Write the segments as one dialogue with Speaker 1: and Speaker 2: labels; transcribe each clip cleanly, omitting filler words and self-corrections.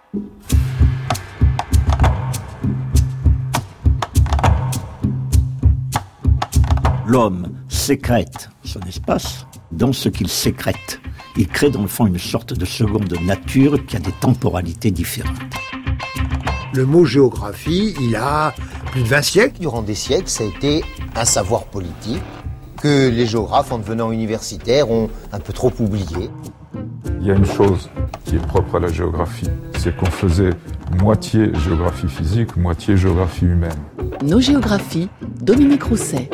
Speaker 1: L'homme sécrète son espace dans ce qu'il sécrète. Il crée dans le fond une sorte de seconde nature qui a des temporalités différentes.
Speaker 2: Le mot géographie, il a plus de 20 siècles.
Speaker 3: Durant des siècles, ça a été un savoir politique que les géographes, en devenant universitaires, ont un peu trop oublié.
Speaker 4: Il y a une chose qui est propre à la géographie, c'est qu'on faisait moitié géographie physique, moitié géographie humaine.
Speaker 5: Nos géographies, Dominique Rousset.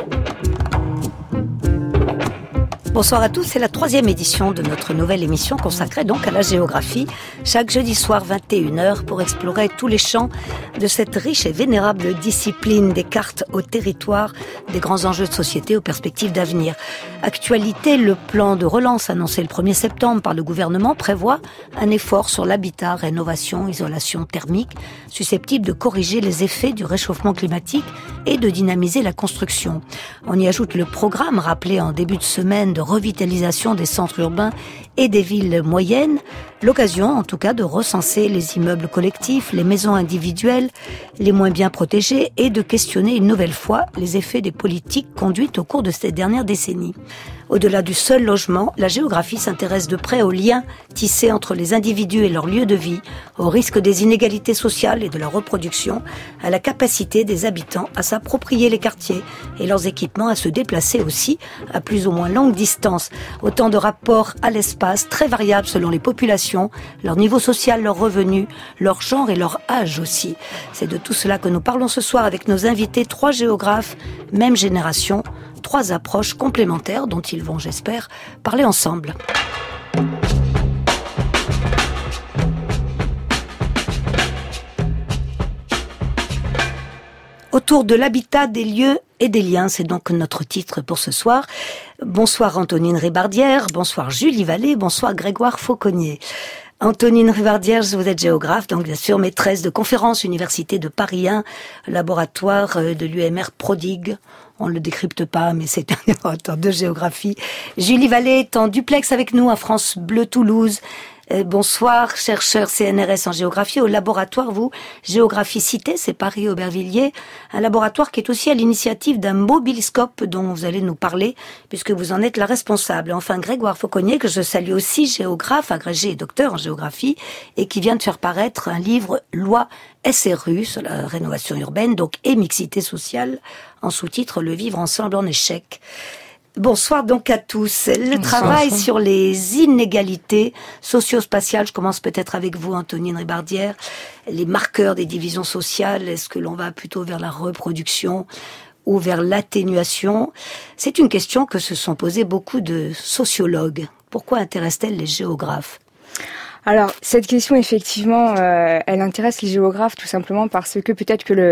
Speaker 6: Bonsoir à tous, c'est la 3e édition de notre nouvelle émission consacrée donc à la géographie, chaque jeudi soir 21h pour explorer tous les champs de cette riche et vénérable discipline des cartes au territoire, des grands enjeux de société aux perspectives d'avenir. Actualité, le plan de relance annoncé le 1er septembre par le gouvernement prévoit un effort sur l'habitat, rénovation, isolation thermique, susceptible de corriger les effets du réchauffement climatique et de dynamiser la construction. On y ajoute le programme rappelé en début de semaine de revitalisation des centres urbains et des villes moyennes, l'occasion en tout cas de recenser les immeubles collectifs, les maisons individuelles, les moins bien protégées et de questionner une nouvelle fois les effets des politiques conduites au cours de ces dernières décennies. Au-delà du seul logement, la géographie s'intéresse de près aux liens tissés entre les individus et leur lieu de vie, au risque des inégalités sociales et de la reproduction, à la capacité des habitants à s'approprier les quartiers et leurs équipements à se déplacer aussi à plus ou moins longue distance. Autant de rapports à l'espace très variables selon les populations, leur niveau social, leurs revenus, leur genre et leur âge aussi. C'est de tout cela que nous parlons ce soir avec nos invités, 3 géographes, même génération, 3 approches complémentaires dont ils vont, j'espère, parler ensemble. Autour de l'habitat, des lieux et des liens, c'est donc notre titre pour ce soir. Bonsoir Antonine Ribardière, bonsoir Julie Vallée, bonsoir Grégoire Fauconnier. Antonine Ribardière, vous êtes géographe, donc bien sûr maîtresse de conférences, Université de Paris 1, laboratoire de l'UMR Prodigue. On ne le décrypte pas, mais c'est un laboratoire de géographie. Julie Vallée est en duplex avec nous à France Bleu Toulouse. Bonsoir, chercheur CNRS en géographie au laboratoire, vous, Géographie Cité, c'est Paris-Aubervilliers, un laboratoire qui est aussi à l'initiative d'un mobiliscope dont vous allez nous parler, puisque vous en êtes la responsable. Enfin, Grégoire Fauconnier, que je salue aussi, géographe, agrégé et docteur en géographie, et qui vient de faire paraître un livre Loi SRU sur la rénovation urbaine, donc et mixité sociale, en sous-titre Le vivre ensemble en échec. Bonsoir donc à tous. Le travail sur les inégalités socio-spatiales, je commence peut-être avec vous Antonine Ribardière, les marqueurs des divisions sociales, est-ce que l'on va plutôt vers la reproduction ou vers l'atténuation? C'est une question que se sont posées beaucoup de sociologues. Pourquoi intéresse-t-elle les géographes?
Speaker 7: Alors, cette question, effectivement, elle intéresse les géographes tout simplement parce que peut-être que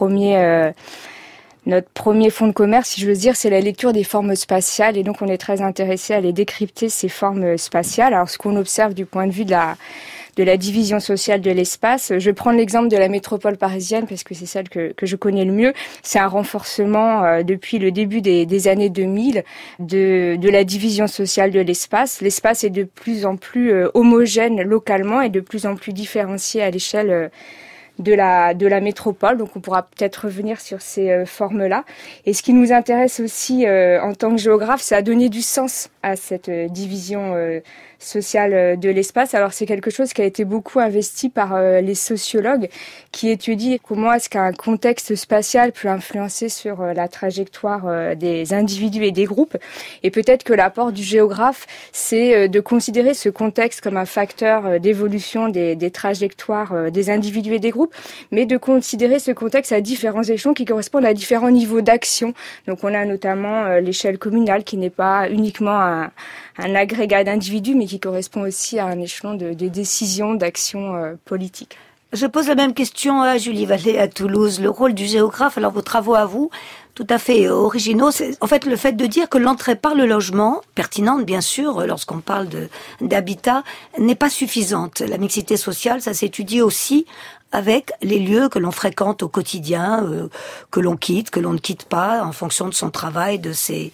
Speaker 7: notre premier fonds de commerce, si je veux dire, c'est la lecture des formes spatiales et donc on est très intéressé à les décrypter, ces formes spatiales. Alors, ce qu'on observe du point de vue de la division sociale de l'espace, je vais prendre l'exemple de la métropole parisienne parce que c'est celle que je connais le mieux. C'est un renforcement depuis le début des années 2000 de la division sociale de l'espace. L'espace est de plus en plus homogène localement et de plus en plus différencié à l'échelle de la métropole, donc on pourra peut-être revenir sur ces formes-là. Et ce qui nous intéresse aussi en tant que géographe, c'est à donner du sens à cette division sociale de l'espace. Alors c'est quelque chose qui a été beaucoup investi par les sociologues qui étudient comment est-ce qu'un contexte spatial peut influencer sur la trajectoire des individus et des groupes. Et peut-être que l'apport du géographe, c'est de considérer ce contexte comme un facteur d'évolution des trajectoires des individus et des groupes, mais de considérer ce contexte à différents échelons qui correspondent à différents niveaux d'action. Donc on a notamment l'échelle communale qui n'est pas uniquement un agrégat d'individus, mais qui correspond aussi à un échelon de décision, d'action politique.
Speaker 6: Je pose la même question à Julie Vallée à Toulouse. Le rôle du géographe, alors vos travaux à vous, tout à fait originaux, c'est en fait le fait de dire que l'entrée par le logement, pertinente bien sûr lorsqu'on parle d'habitat, n'est pas suffisante. La mixité sociale, ça s'étudie aussi avec les lieux que l'on fréquente au quotidien, que l'on quitte, que l'on ne quitte pas, en fonction de son travail, de ses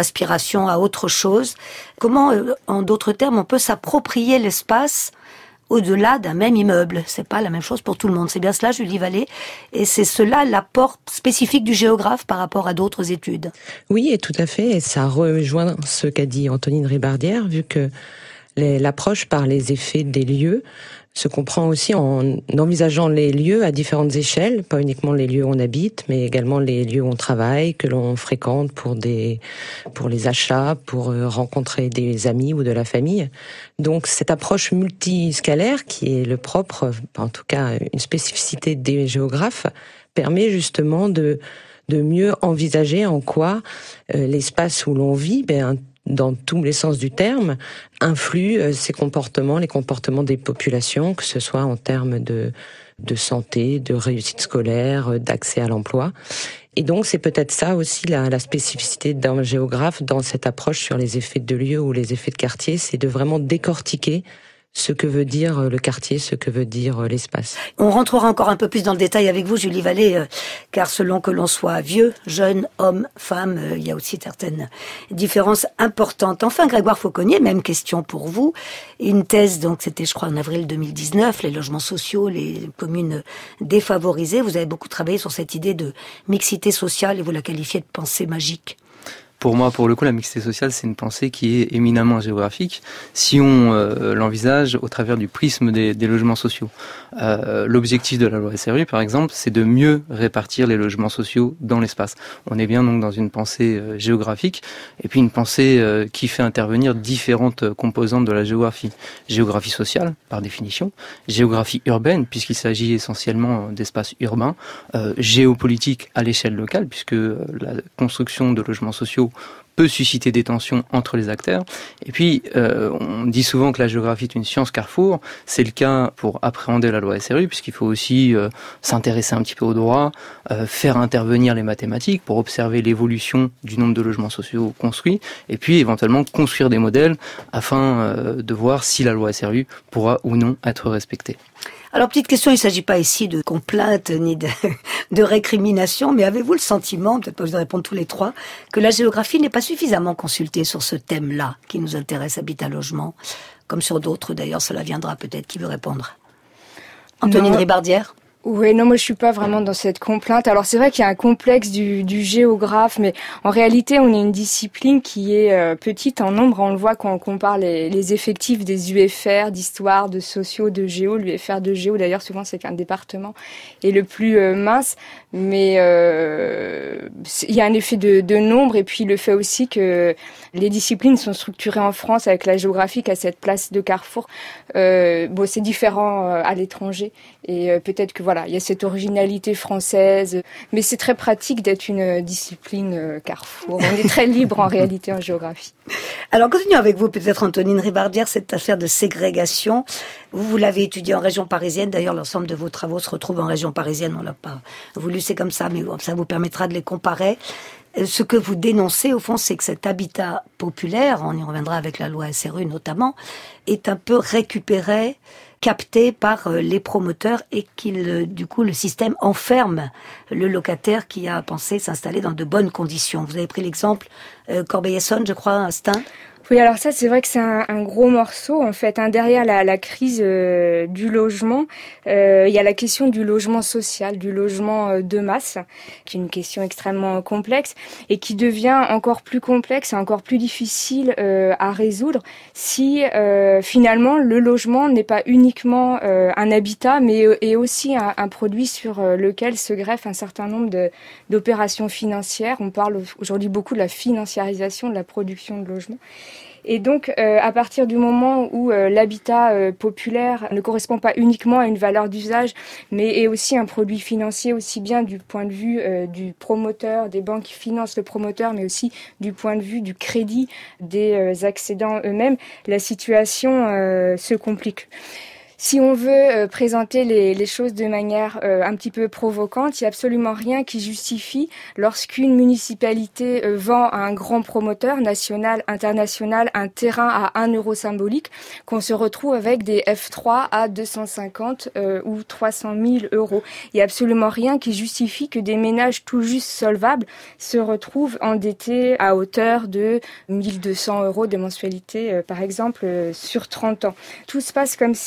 Speaker 6: aspirations à autre chose. Comment, en d'autres termes, on peut s'approprier l'espace au-delà d'un même immeuble. C'est pas la même chose pour tout le monde. C'est bien cela, Julie Vallée. Et c'est cela l'apport spécifique du géographe par rapport à d'autres études.
Speaker 8: Oui, et tout à fait. Et ça rejoint ce qu'a dit Antonine Ribardière, vu que l'approche par les effets des lieux se comprend aussi en envisageant les lieux à différentes échelles, pas uniquement les lieux où on habite, mais également les lieux où on travaille, que l'on fréquente pour les achats, pour rencontrer des amis ou de la famille. Donc cette approche multiscalaire, qui est le propre, en tout cas une spécificité des géographes, permet justement de mieux envisager en quoi l'espace où l'on vit, dans tous les sens du terme, influe ces comportements, les comportements des populations, que ce soit en termes de santé, de réussite scolaire, d'accès à l'emploi. Et donc, c'est peut-être ça aussi la spécificité d'un géographe dans cette approche sur les effets de lieu ou les effets de quartier, c'est de vraiment décortiquer ce que veut dire le quartier, ce que veut dire l'espace.
Speaker 6: On rentrera encore un peu plus dans le détail avec vous, Julie Vallée, car selon que l'on soit vieux, jeune, homme, femme, il y a aussi certaines différences importantes. Enfin, Grégoire Fauconnier, même question pour vous. Une thèse, donc c'était je crois en avril 2019, les logements sociaux, les communes défavorisées. Vous avez beaucoup travaillé sur cette idée de mixité sociale et vous la qualifiez de pensée magique.
Speaker 9: Pour moi, pour le coup, la mixité sociale, c'est une pensée qui est éminemment géographique, si on l'envisage au travers du prisme des logements sociaux. L'objectif de la loi SRU, par exemple, c'est de mieux répartir les logements sociaux dans l'espace. On est bien donc dans une pensée géographique, et puis une pensée qui fait intervenir différentes composantes de la géographie. Géographie sociale, par définition, géographie urbaine, puisqu'il s'agit essentiellement d'espaces urbains, géopolitique à l'échelle locale, puisque la construction de logements sociaux peut susciter des tensions entre les acteurs. Et puis, on dit souvent que la géographie est une science carrefour. C'est le cas pour appréhender la loi SRU, puisqu'il faut aussi s'intéresser un petit peu au droit, faire intervenir les mathématiques pour observer l'évolution du nombre de logements sociaux construits, et puis éventuellement construire des modèles afin de voir si la loi SRU pourra ou non être respectée.
Speaker 6: Alors, petite question, il ne s'agit pas ici de complainte ni de récrimination, mais avez-vous le sentiment, peut-être pas vous répondre tous les trois, que la géographie n'est pas suffisamment consultée sur ce thème-là qui nous intéresse, habitat logement, comme sur d'autres d'ailleurs, cela viendra peut-être, qui veut répondre. Antonine Ribardière.
Speaker 7: Oui, non, moi je suis pas vraiment dans cette complainte. Alors c'est vrai qu'il y a un complexe du géographe, mais en réalité on est une discipline qui est petite en nombre. On le voit quand on compare les effectifs des UFR, d'histoire, de sociaux, de géo. L'UFR de géo d'ailleurs souvent c'est qu'un département est le plus mince, mais il y a un effet de nombre et puis le fait aussi que les disciplines sont structurées en France avec la géographie qui a cette place de carrefour. Bon, c'est différent à l'étranger et peut-être que voilà, il y a cette originalité française, mais c'est très pratique d'être une discipline carrefour. On est très libre en réalité en géographie.
Speaker 6: Alors continuons avec vous peut-être Antonine Ribardière, cette affaire de ségrégation. Vous l'avez étudiée en région parisienne, d'ailleurs l'ensemble de vos travaux se retrouvent en région parisienne, on l'a pas voulu, c'est comme ça, mais ça vous permettra de les comparer. Ce que vous dénoncez, au fond, c'est que cet habitat populaire, on y reviendra avec la loi SRU notamment, est un peu récupéré, capté par les promoteurs et du coup, le système enferme le locataire qui a pensé s'installer dans de bonnes conditions. Vous avez pris l'exemple Corbeil-Essonnes, je crois, Instinct.
Speaker 7: Oui, alors ça, c'est vrai que c'est un gros morceau, en fait. Derrière la crise du logement, il y a la question du logement social, du logement de masse, qui est une question extrêmement complexe et qui devient encore plus complexe et encore plus difficile à résoudre si finalement le logement n'est pas uniquement un habitat, mais est aussi un produit sur lequel se greffe un certain nombre d'opérations financières. On parle aujourd'hui beaucoup de la financiarisation de la production de logements. Et donc, à partir du moment où l'habitat populaire ne correspond pas uniquement à une valeur d'usage, mais est aussi un produit financier, aussi bien du point de vue du promoteur, des banques qui financent le promoteur, mais aussi du point de vue du crédit des accédants eux-mêmes, la situation se complique. Si on veut présenter les choses de manière un petit peu provocante, il n'y a absolument rien qui justifie lorsqu'une municipalité vend à un grand promoteur national, international, un terrain à 1 euro symbolique, qu'on se retrouve avec des F3 à 250 ou 300 000 euros. Il n'y a absolument rien qui justifie que des ménages tout juste solvables se retrouvent endettés à hauteur de 1 200 euros de mensualité, par exemple, sur 30 ans. Tout se passe comme si on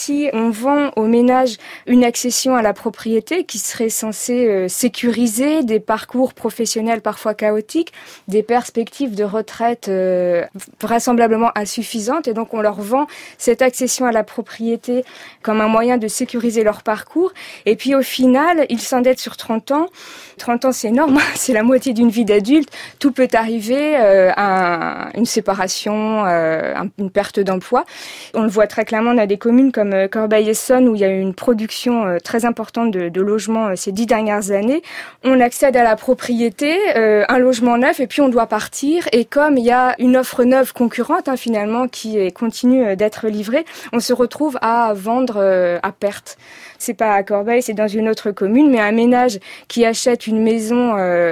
Speaker 7: on vend aux ménages une accession à la propriété qui serait censée sécuriser des parcours professionnels parfois chaotiques, des perspectives de retraite vraisemblablement insuffisantes, et donc on leur vend cette accession à la propriété comme un moyen de sécuriser leur parcours. Et puis au final, ils s'endettent sur 30 ans. 30 ans, c'est énorme, c'est la moitié d'une vie d'adulte. Tout peut arriver, une séparation, une perte d'emploi. On le voit très clairement dans des communes comme Corbeil-Essonnes où il y a eu une production très importante de logements ces 10 dernières années. On accède à la propriété, un logement neuf, et puis on doit partir. Et comme il y a une offre neuve concurrente finalement qui continue d'être livrée, on se retrouve à vendre à perte. C'est pas à Corbeil, c'est dans une autre commune, mais un ménage qui achète une maison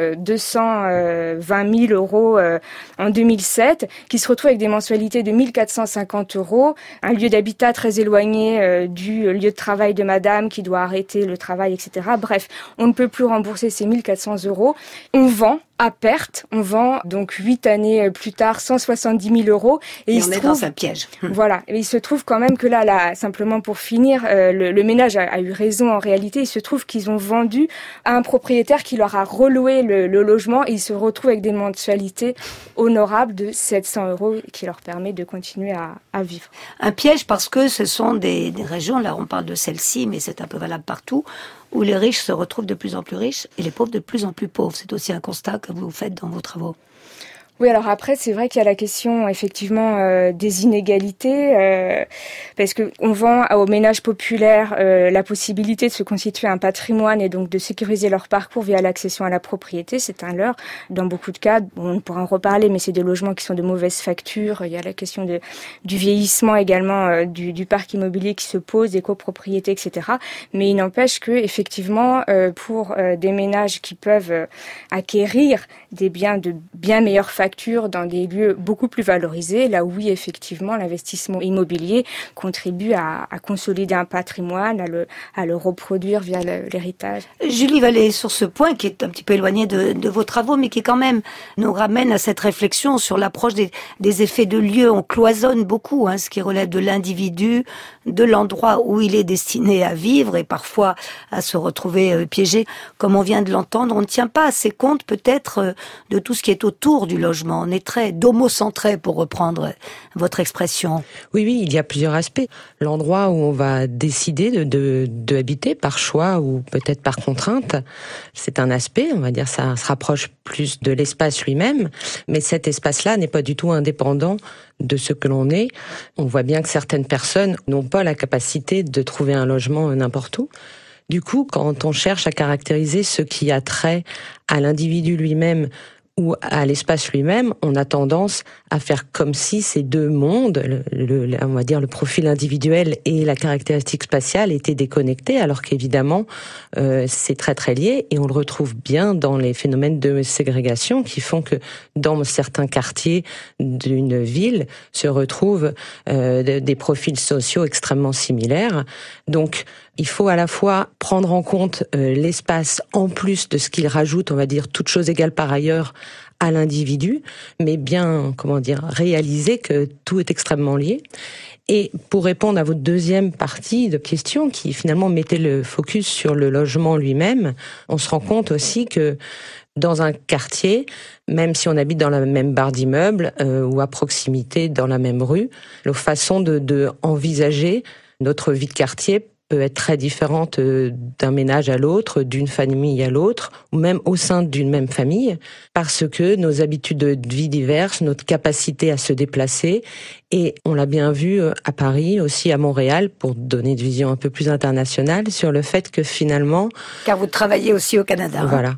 Speaker 7: 220 000 euros en 2007, qui se retrouve avec des mensualités de 1 450 euros, un lieu d'habitat très éloigné du lieu de travail de madame qui doit arrêter le travail, etc. Bref, on ne peut plus rembourser ces 1 400 euros. On vend à perte, on vend donc 8 années plus tard 170 000 euros.
Speaker 6: Et on est dans un piège.
Speaker 7: Voilà, et il se trouve quand même que là simplement pour finir, le ménage a eu raison en réalité. Il se trouve qu'ils ont vendu à un propriétaire qui leur a reloué le logement, et ils se retrouvent avec des mensualités honorables de 700 euros qui leur permet de continuer à vivre.
Speaker 6: Un piège parce que ce sont des régions, là on parle de celle-ci, mais c'est un peu valable partout, où les riches se retrouvent de plus en plus riches et les pauvres de plus en plus pauvres. C'est aussi un constat que vous faites dans vos travaux.
Speaker 7: Oui, alors après, c'est vrai qu'il y a la question effectivement des inégalités, parce que on vend aux ménages populaires la possibilité de se constituer un patrimoine et donc de sécuriser leur parcours via l'accession à la propriété. C'est un leurre. Dans beaucoup de cas, on pourra en reparler, mais c'est des logements qui sont de mauvaise facture. Il y a la question du vieillissement également du parc immobilier qui se pose, des copropriétés, etc. Mais il n'empêche que effectivement, pour des ménages qui peuvent acquérir des biens de bien meilleure facture dans des lieux beaucoup plus valorisés, là où oui, effectivement, l'investissement immobilier contribue à consolider un patrimoine, à le reproduire via l'héritage.
Speaker 6: Julie Vallée, sur ce point qui est un petit peu éloigné de vos travaux, mais qui quand même nous ramène à cette réflexion sur l'approche des effets de lieu. On cloisonne beaucoup, ce qui relève de l'individu, de l'endroit où il est destiné à vivre et parfois à se retrouver piégé. Comme on vient de l'entendre, on ne tient pas assez compte peut-être de tout ce qui est autour du logement. On est très domocentré, pour reprendre votre expression.
Speaker 8: Oui, il y a plusieurs aspects. L'endroit où on va décider de habiter par choix ou peut-être par contrainte, c'est un aspect, on va dire, ça se rapproche plus de l'espace lui-même, mais cet espace-là n'est pas du tout indépendant de ce que l'on est. On voit bien que certaines personnes n'ont pas la capacité de trouver un logement n'importe où. Du coup, quand on cherche à caractériser ce qui a trait à l'individu lui-même ou à l'espace lui-même, on a tendance à faire comme si ces deux mondes, on va dire le profil individuel et la caractéristique spatiale, étaient déconnectés, alors qu'évidemment, c'est très très lié, et on le retrouve bien dans les phénomènes de ségrégation qui font que dans certains quartiers d'une ville se retrouvent des profils sociaux extrêmement similaires. Donc, il faut à la fois prendre en compte l'espace en plus de ce qu'il rajoute, on va dire, toutes choses égales par ailleurs, à l'individu, mais bien, réaliser que tout est extrêmement lié. Et pour répondre à votre deuxième partie de question, qui finalement mettait le focus sur le logement lui-même, on se rend compte aussi que dans un quartier, même si on habite dans la même barre d'immeubles ou à proximité dans la même rue, la façon de envisager notre vie de quartier peut être très différente d'un ménage à l'autre, d'une famille à l'autre, ou même au sein d'une même famille, parce que nos habitudes de vie diverses, notre capacité à se déplacer, et on l'a bien vu à Paris, aussi à Montréal, pour donner une vision un peu plus internationale, sur le fait que finalement...
Speaker 6: Car vous travaillez aussi au Canada.
Speaker 8: Voilà.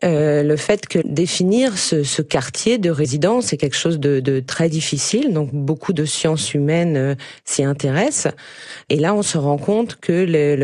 Speaker 8: Le fait que définir ce quartier de résidence est quelque chose de très difficile, donc beaucoup de sciences humaines s'y intéressent, et là on se rend compte que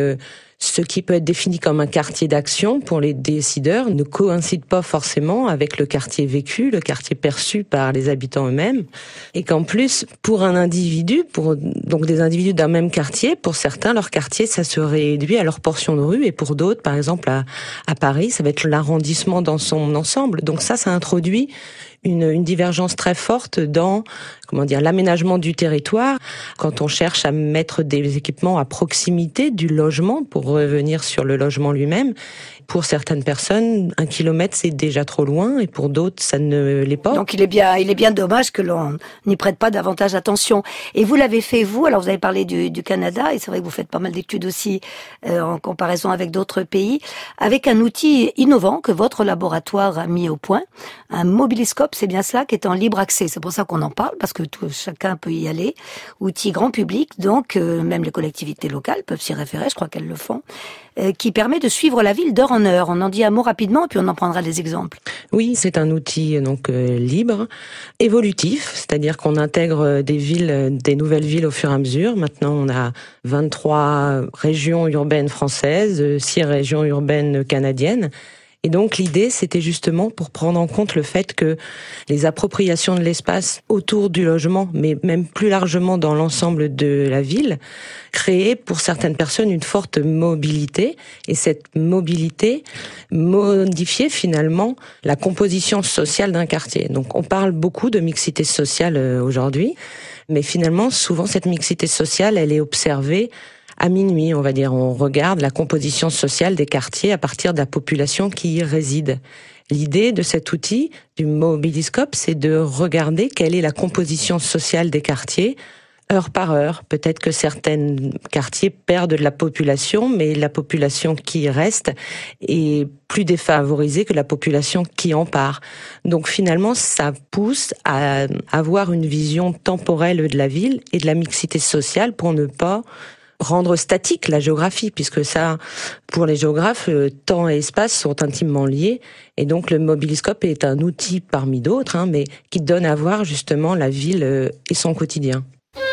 Speaker 8: ce qui peut être défini comme un quartier d'action pour les décideurs ne coïncide pas forcément avec le quartier vécu, le quartier perçu par les habitants eux-mêmes. Et qu'en plus, pour un individu, donc des individus d'un même quartier, pour certains, leur quartier, ça se réduit à leur portion de rue, et pour d'autres, par exemple à Paris, ça va être l'arrondissement dans son ensemble. Donc ça introduit une divergence très forte dans, l'aménagement du territoire. Quand on cherche à mettre des équipements à proximité du logement, pour revenir sur le logement lui-même, pour certaines personnes, 1 kilomètre c'est déjà trop loin, et pour d'autres ça ne l'est pas.
Speaker 6: Donc il est bien dommage que l'on n'y prête pas davantage attention. Et vous l'avez fait vous, alors vous avez parlé du Canada, et c'est vrai que vous faites pas mal d'études aussi en comparaison avec d'autres pays, avec un outil innovant que votre laboratoire a mis au point, un mobiliscope, c'est bien cela, qui est en libre accès. C'est pour ça qu'on en parle, parce que chacun peut y aller. Outil grand public, donc même les collectivités locales peuvent s'y référer, je crois qu'elles le font, qui permet de suivre la ville d'heure en heure. On en dit un mot rapidement, puis on en prendra des exemples.
Speaker 8: Oui, c'est un outil libre, évolutif, c'est-à-dire qu'on intègre des nouvelles villes au fur et à mesure. Maintenant, on a 23 régions urbaines françaises, 6 régions urbaines canadiennes. Et donc l'idée, c'était justement pour prendre en compte le fait que les appropriations de l'espace autour du logement, mais même plus largement dans l'ensemble de la ville, créaient pour certaines personnes une forte mobilité. Et cette mobilité modifiait finalement la composition sociale d'un quartier. Donc on parle beaucoup de mixité sociale aujourd'hui, mais finalement, souvent cette mixité sociale, elle est observée à minuit, on va dire. On regarde la composition sociale des quartiers à partir de la population qui y réside. L'idée de cet outil, du mobiliscope, c'est de regarder quelle est la composition sociale des quartiers, heure par heure. Peut-être que certains quartiers perdent de la population, mais la population qui reste est plus défavorisée que la population qui en part. Donc finalement, ça pousse à avoir une vision temporelle de la ville et de la mixité sociale pour ne pas rendre statique la géographie, puisque ça, pour les géographes, temps et espace sont intimement liés, et donc le mobiliscope est un outil parmi d'autres, mais qui donne à voir justement la ville et son quotidien.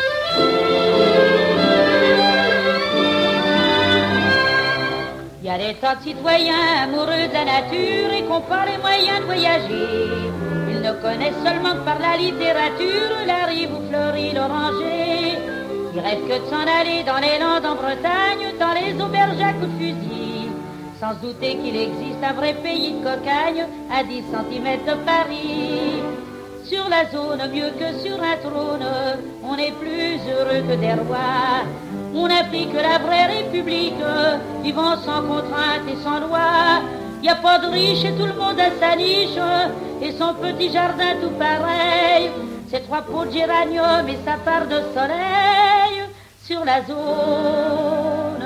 Speaker 10: Il y a des tas de citoyens amoureux de la nature et qui n'ont pas les moyens de voyager. Ils ne connaissent seulement que par la littérature la rive où fleurit l'oranger. Ils rêvent que de s'en aller dans les Landes en Bretagne, dans les auberges à coups de fusil, sans douter qu'il existe un vrai pays de cocagne à 10 cm de Paris. Sur la zone, mieux que sur un trône, on est plus heureux que des rois. On applique la vraie république, vivant sans contrainte et sans loi. Y a pas de riche et tout le monde a sa niche, et son petit jardin tout pareil. Ses 3 pots de géranium et sa part de soleil sur la zone.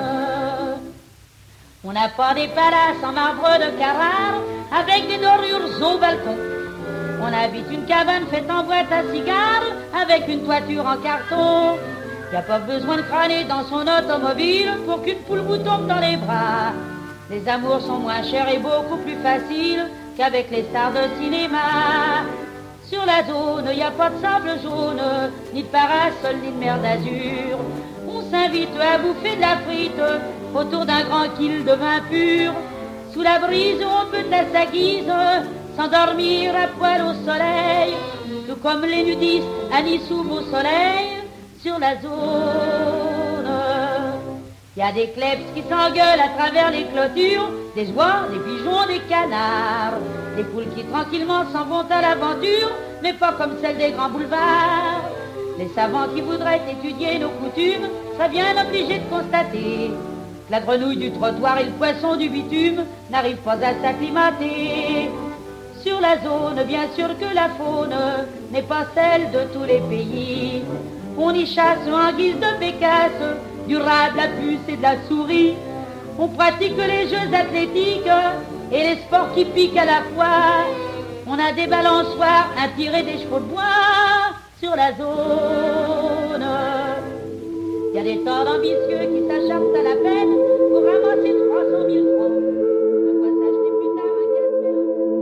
Speaker 10: On n'a pas des palaces en marbre de Carrare avec des dorures au balcon. On habite une cabane faite en boîte à cigares avec une toiture en carton. Y a pas besoin de crâner dans son automobile pour qu'une poule vous tombe dans les bras. Les amours sont moins chers et beaucoup plus faciles qu'avec les stars de cinéma. Sur la zone, y a pas de sable jaune, ni de parasol, ni de mer d'azur. On s'invite à bouffer de la frite autour d'un grand kill de vin pur. Sous la brise, on peut à sa guise s'endormir à poil au soleil, tout comme les nudistes à Nice ou au soleil. Sur la zone, y a des kleps qui s'engueulent à travers les clôtures, des oies, des pigeons, des canards, des poules qui tranquillement s'en vont à l'aventure, mais pas comme celle des grands boulevards. Les savants qui voudraient étudier nos coutumes seraient bien obligés de constater que la grenouille du trottoir et le poisson du bitume n'arrivent pas à s'acclimater. Sur la zone, bien sûr que la faune n'est pas celle de tous les pays. On y chasse en guise de bécasse du rat, de la puce et de la souris. On pratique les jeux athlétiques et les sports qui piquent à la fois. On a des balançoires, un tir et des chevaux de bois sur la zone. Il y a des tas d'ambitieux qui s'acharnent à la peine pour ramasser 300 000 francs. De quoi s'acheter plus tard un casque.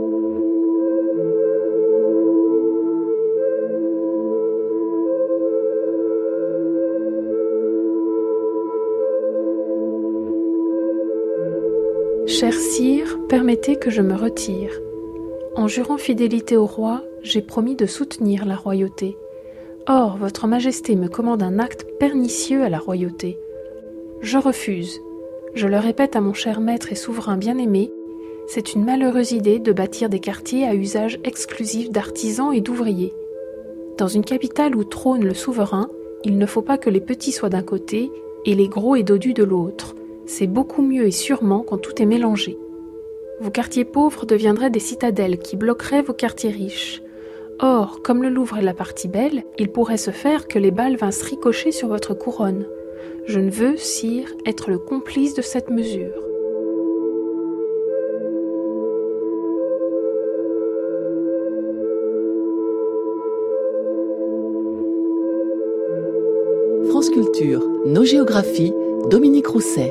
Speaker 11: Cher sire, permettez que je me retire. En jurant fidélité au roi, j'ai promis de soutenir la royauté. Or, votre majesté me commande un acte pernicieux à la royauté. Je refuse. Je le répète à mon cher maître et souverain bien-aimé, C'est une malheureuse idée de bâtir des quartiers à usage exclusif d'artisans et d'ouvriers. Dans une capitale où trône le souverain, il ne faut pas que les petits soient d'un côté et les gros et dodus de l'autre. C'est beaucoup mieux et sûrement quand tout est mélangé. Vos quartiers pauvres deviendraient des citadelles qui bloqueraient vos quartiers riches. Or, comme le Louvre est la partie belle, il pourrait se faire que les balles vinssent ricocher sur votre couronne. Je ne veux, sire, être le complice de cette mesure.
Speaker 5: France Culture, nos géographies, Dominique Rousset.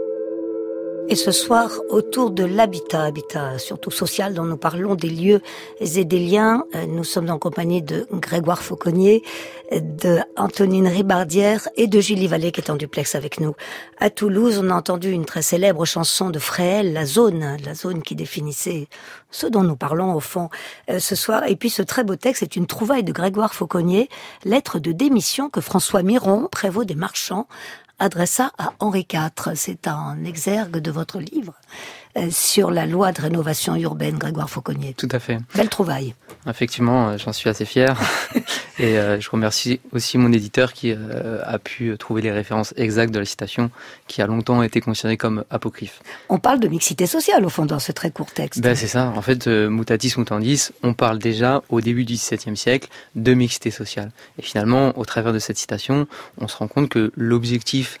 Speaker 6: Et ce soir, autour de l'habitat surtout social, dont nous parlons, des lieux et des liens, nous sommes en compagnie de Grégoire Fauconnier, de Antonine Ribardière et de Julie Vallée qui est en duplex avec nous. À Toulouse, on a entendu une très célèbre chanson de Fréhel, la zone qui définissait ce dont nous parlons au fond ce soir. Et puis ce très beau texte est une trouvaille de Grégoire Fauconnier, lettre de démission que François Miron, prévôt des marchands, adressa à Henri IV. C'est un exergue de votre livre sur la loi de rénovation urbaine, Grégoire Fauconnier.
Speaker 9: Tout à fait.
Speaker 6: Belle trouvaille.
Speaker 9: Effectivement, j'en suis assez fier. Et je remercie aussi mon éditeur qui a pu trouver les références exactes de la citation qui a longtemps été considérée comme apocryphe.
Speaker 6: On parle de mixité sociale, au fond, dans ce très court texte.
Speaker 9: C'est ça. En fait, mutatis mutandis, on parle déjà au début du XVIIe siècle de mixité sociale. Et finalement, au travers de cette citation, on se rend compte que l'objectif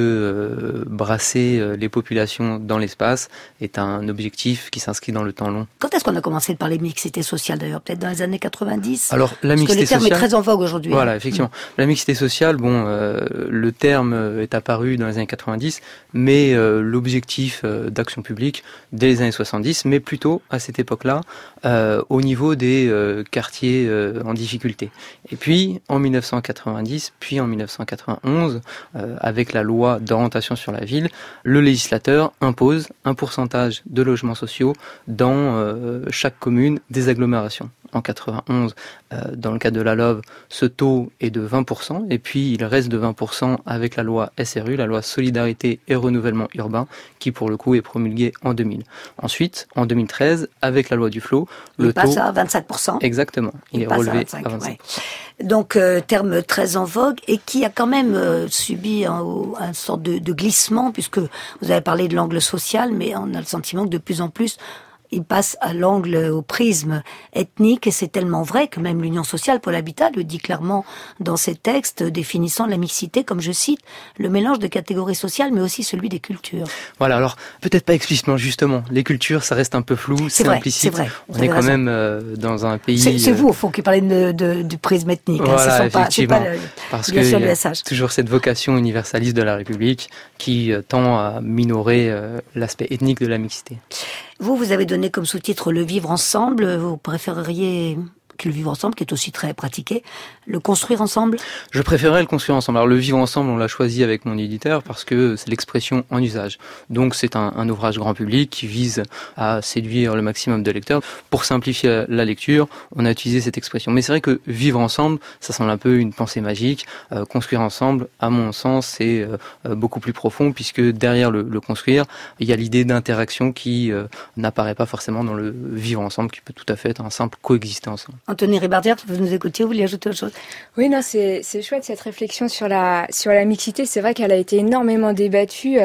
Speaker 9: de brasser les populations dans l'espace est un objectif qui s'inscrit dans le temps long.
Speaker 6: Quand est-ce qu'on a commencé de parler de mixité sociale, d'ailleurs? Peut-être dans les années 90?
Speaker 9: Alors, la mixité sociale...
Speaker 6: Parce que le terme est très en vogue aujourd'hui.
Speaker 9: Voilà, effectivement. La mixité sociale, le terme est apparu dans les années 90, mais l'objectif d'action publique dès les années 70, mais plutôt à cette époque-là, au niveau des quartiers en difficulté. Et puis, en 1990, puis en 1991, avec la loi d'orientation sur la ville, le législateur impose un pourcentage de logements sociaux dans chaque commune des agglomérations. En 91, dans le cas de la LOV, ce taux est de 20%, et puis il reste de 20% avec la loi SRU, la loi Solidarité et Renouvellement Urbain, qui pour le coup est promulguée en 2000. Ensuite, en 2013, avec la loi Duflot, le taux...
Speaker 6: Il passe à 25%.
Speaker 9: Exactement, il est relevé à 25%.
Speaker 6: Ouais. Donc, terme très en vogue, et qui a quand même subi un sorte de glissement, puisque vous avez parlé de l'angle social, mais on a le sentiment que de plus en plus... il passe à l'angle, au prisme ethnique, et c'est tellement vrai que même l'Union sociale pour l'habitat le dit clairement dans ses textes, définissant la mixité, comme je cite, le mélange de catégories sociales, mais aussi celui des cultures.
Speaker 9: Voilà, alors peut-être pas explicitement, justement, les cultures, ça reste un peu flou, c'est implicite.
Speaker 6: C'est vrai.
Speaker 9: On est quand même dans un pays...
Speaker 6: C'est vous, au fond, qui parlez du prisme ethnique.
Speaker 9: Voilà,
Speaker 6: effectivement.
Speaker 9: Parce qu'il y a toujours cette vocation universaliste de la République qui tend à minorer l'aspect ethnique de la mixité.
Speaker 6: Vous avez donné comme sous-titre le vivre ensemble. Vous préféreriez que le vivre ensemble, qui est aussi très pratiqué, le construire ensemble?
Speaker 9: Je préférerais le construire ensemble. Alors le vivre ensemble, on l'a choisi avec mon éditeur parce que c'est l'expression en usage. Donc c'est un ouvrage grand public qui vise à séduire le maximum de lecteurs. Pour simplifier la lecture, on a utilisé cette expression. Mais c'est vrai que vivre ensemble, ça semble un peu une pensée magique. Construire ensemble, à mon sens, c'est beaucoup plus profond puisque derrière le construire, il y a l'idée d'interaction qui n'apparaît pas forcément dans le vivre ensemble, qui peut tout à fait être un simple coexister ensemble.
Speaker 6: Antonine Ribardière, vous nous écoutiez, vous vouliez ajouter autre chose?
Speaker 7: Oui, non, c'est chouette cette réflexion sur la mixité. C'est vrai qu'elle a été énormément débattue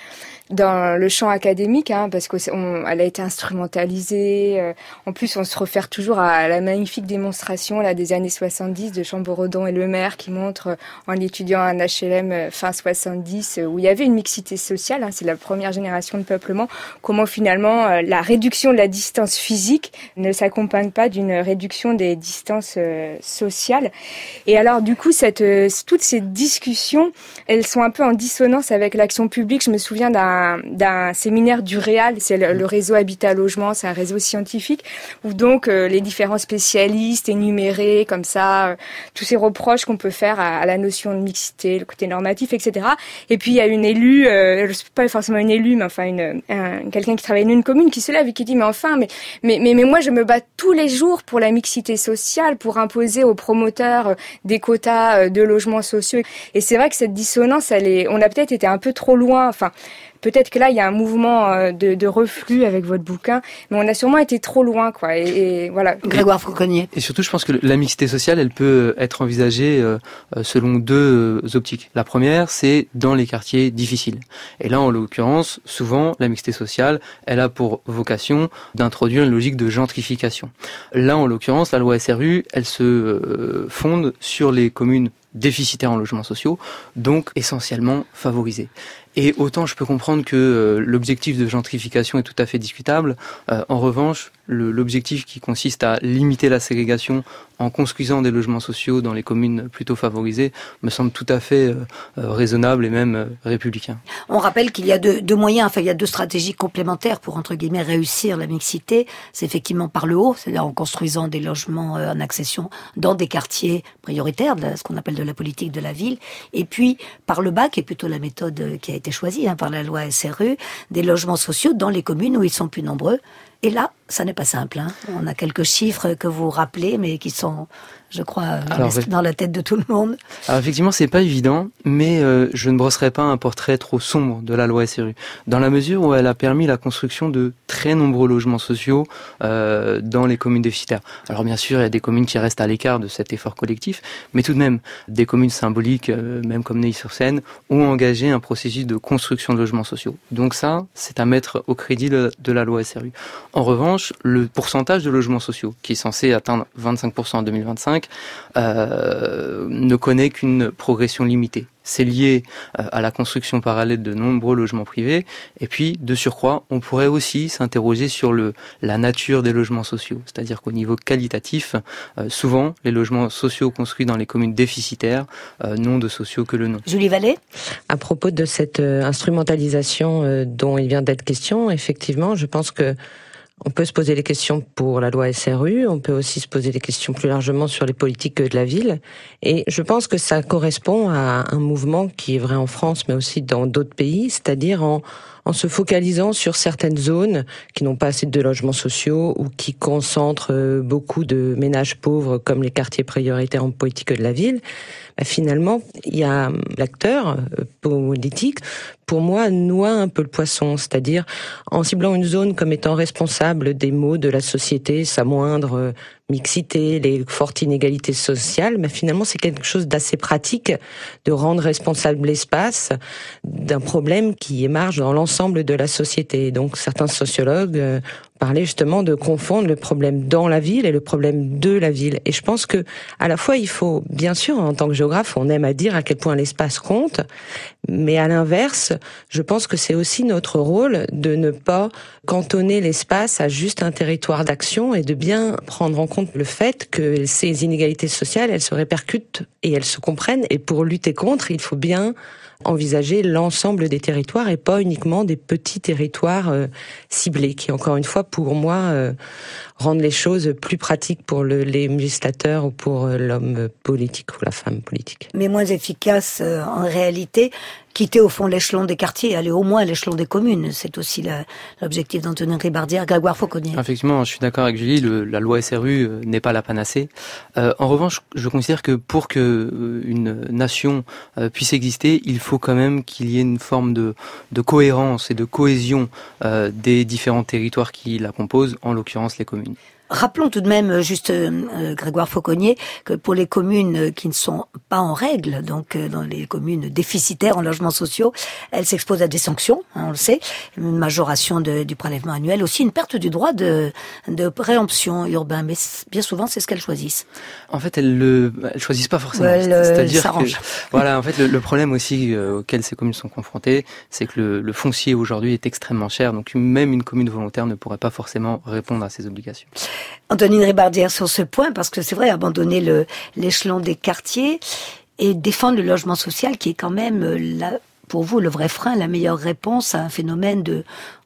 Speaker 7: dans le champ académique, parce qu'elle a été instrumentalisée. En plus, on se réfère toujours à la magnifique démonstration là des années 70 de Chamboredon et Lemaire qui montre, en étudiant un HLM fin 70, où il y avait une mixité sociale, c'est la première génération de peuplement, comment finalement la réduction de la distance physique ne s'accompagne pas d'une réduction des distances sociales. Et alors, du coup, toutes ces discussions, elles sont un peu en dissonance avec l'action publique. Je me souviens d'un séminaire du REAL, c'est le réseau Habitat Logement, c'est un réseau scientifique, où donc les différents spécialistes énumérés comme ça, tous ces reproches qu'on peut faire à la notion de mixité, le côté normatif, etc. Et puis il y a une élue, pas forcément une élue, mais enfin quelqu'un qui travaille dans une commune qui se lève et qui dit mais moi je me bats tous les jours pour la mixité sociale, pour imposer aux promoteurs des quotas de logements sociaux. Et c'est vrai que cette dissonance, on a peut-être été un peu trop loin, peut-être que là, il y a un mouvement de reflux avec votre bouquin, mais on a sûrement été trop loin, quoi. Et voilà.
Speaker 6: Grégoire Fauconnier.
Speaker 9: Et surtout, je pense que la mixité sociale, elle peut être envisagée selon deux optiques. La première, c'est dans les quartiers difficiles. Et là, en l'occurrence, souvent, la mixité sociale, elle a pour vocation d'introduire une logique de gentrification. Là, en l'occurrence, la loi SRU, elle se fonde sur les communes déficitaires en logements sociaux, donc essentiellement favorisées. Et autant je peux comprendre que l'objectif de gentrification est tout à fait discutable, en revanche, l'objectif qui consiste à limiter la ségrégation en construisant des logements sociaux dans les communes plutôt favorisées me semble tout à fait raisonnable et même républicain.
Speaker 6: On rappelle qu'il y a deux moyens, il y a deux stratégies complémentaires pour, entre guillemets, réussir la mixité. C'est effectivement par le haut, c'est-à-dire en construisant des logements en accession dans des quartiers prioritaires, ce qu'on appelle de la politique de la ville, et puis par le bas, qui est plutôt la méthode qui a été choisie par la loi SRU, des logements sociaux dans les communes où ils sont plus nombreux. Et là, ça n'est pas simple. On a quelques chiffres que vous rappelez, mais qui sont, je crois, dans la tête de tout le monde.
Speaker 9: Alors effectivement, c'est pas évident, mais je ne brosserai pas un portrait trop sombre de la loi SRU, dans la mesure où elle a permis la construction de très nombreux logements sociaux dans les communes déficitaires. Alors bien sûr, il y a des communes qui restent à l'écart de cet effort collectif, mais tout de même, des communes symboliques, même comme Neuilly-sur-Seine, ont engagé un processus de construction de logements sociaux. Donc ça, c'est à mettre au crédit de la loi SRU. En revanche, le pourcentage de logements sociaux, qui est censé atteindre 25% en 2025, ne connaît qu'une progression limitée. C'est lié à la construction parallèle de nombreux logements privés. Et puis, de surcroît, on pourrait aussi s'interroger sur la nature des logements sociaux. C'est-à-dire qu'au niveau qualitatif, souvent, les logements sociaux construits dans les communes déficitaires n'ont de sociaux que le nom.
Speaker 6: Julie Vallée ?
Speaker 8: À propos de cette instrumentalisation dont il vient d'être question, effectivement, je pense que on peut se poser des questions pour la loi SRU, on peut aussi se poser des questions plus largement sur les politiques de la ville. Et je pense que ça correspond à un mouvement qui est vrai en France, mais aussi dans d'autres pays, c'est-à-dire en se focalisant sur certaines zones qui n'ont pas assez de logements sociaux ou qui concentrent beaucoup de ménages pauvres comme les quartiers prioritaires en politique de la ville. Finalement, il y a l'acteur politique, pour moi, noie un peu le poisson, c'est-à-dire en ciblant une zone comme étant responsable des maux de la société, sa moindre mixité, les fortes inégalités sociales, mais finalement c'est quelque chose d'assez pratique de rendre responsable l'espace d'un problème qui émerge dans l'ensemble de la société. Donc certains sociologues parlaient justement de confondre le problème dans la ville et le problème de la ville. Et je pense que à la fois il faut, bien sûr, en tant que géographe, on aime à dire à quel point l'espace compte, mais à l'inverse, je pense que c'est aussi notre rôle de ne pas cantonner l'espace à juste un territoire d'action et de bien prendre en compte le fait que ces inégalités sociales, elles se répercutent et elles se comprennent. Et pour lutter contre, il faut bien envisager l'ensemble des territoires et pas uniquement des petits territoires ciblés qui, encore une fois, pour moi, rendent les choses plus pratiques pour les législateurs ou pour l'homme politique ou la femme politique.
Speaker 6: Mais moins efficaces en réalité. Quitter au fond l'échelon des quartiers, aller au moins à l'échelon des communes. C'est aussi l'objectif d'Antonin Ribardière. Grégoire Fauconnier.
Speaker 9: Effectivement, je suis d'accord avec Julie, la loi SRU n'est pas la panacée. En revanche, je considère que pour que une nation puisse exister, il faut quand même qu'il y ait une forme de cohérence et de cohésion des différents territoires qui la composent, en l'occurrence les communes.
Speaker 6: Rappelons tout de même, juste Grégoire Fauconnier, que pour les communes qui ne sont pas en règle, donc dans les communes déficitaires en logements sociaux, elles s'exposent à des sanctions, on le sait, une majoration du prélèvement annuel, aussi une perte du droit de préemption urbain, mais bien souvent c'est ce qu'elles choisissent.
Speaker 9: En fait, elles choisissent pas forcément. C'est-à-dire que voilà, en fait, le problème aussi auquel ces communes sont confrontées, c'est que le foncier aujourd'hui est extrêmement cher, donc même une commune volontaire ne pourrait pas forcément répondre à ses obligations.
Speaker 6: Antonine Ribardière sur ce point, parce que c'est vrai, abandonner l'échelon des quartiers et défendre le logement social qui est quand même, pour vous, le vrai frein, la meilleure réponse à un phénomène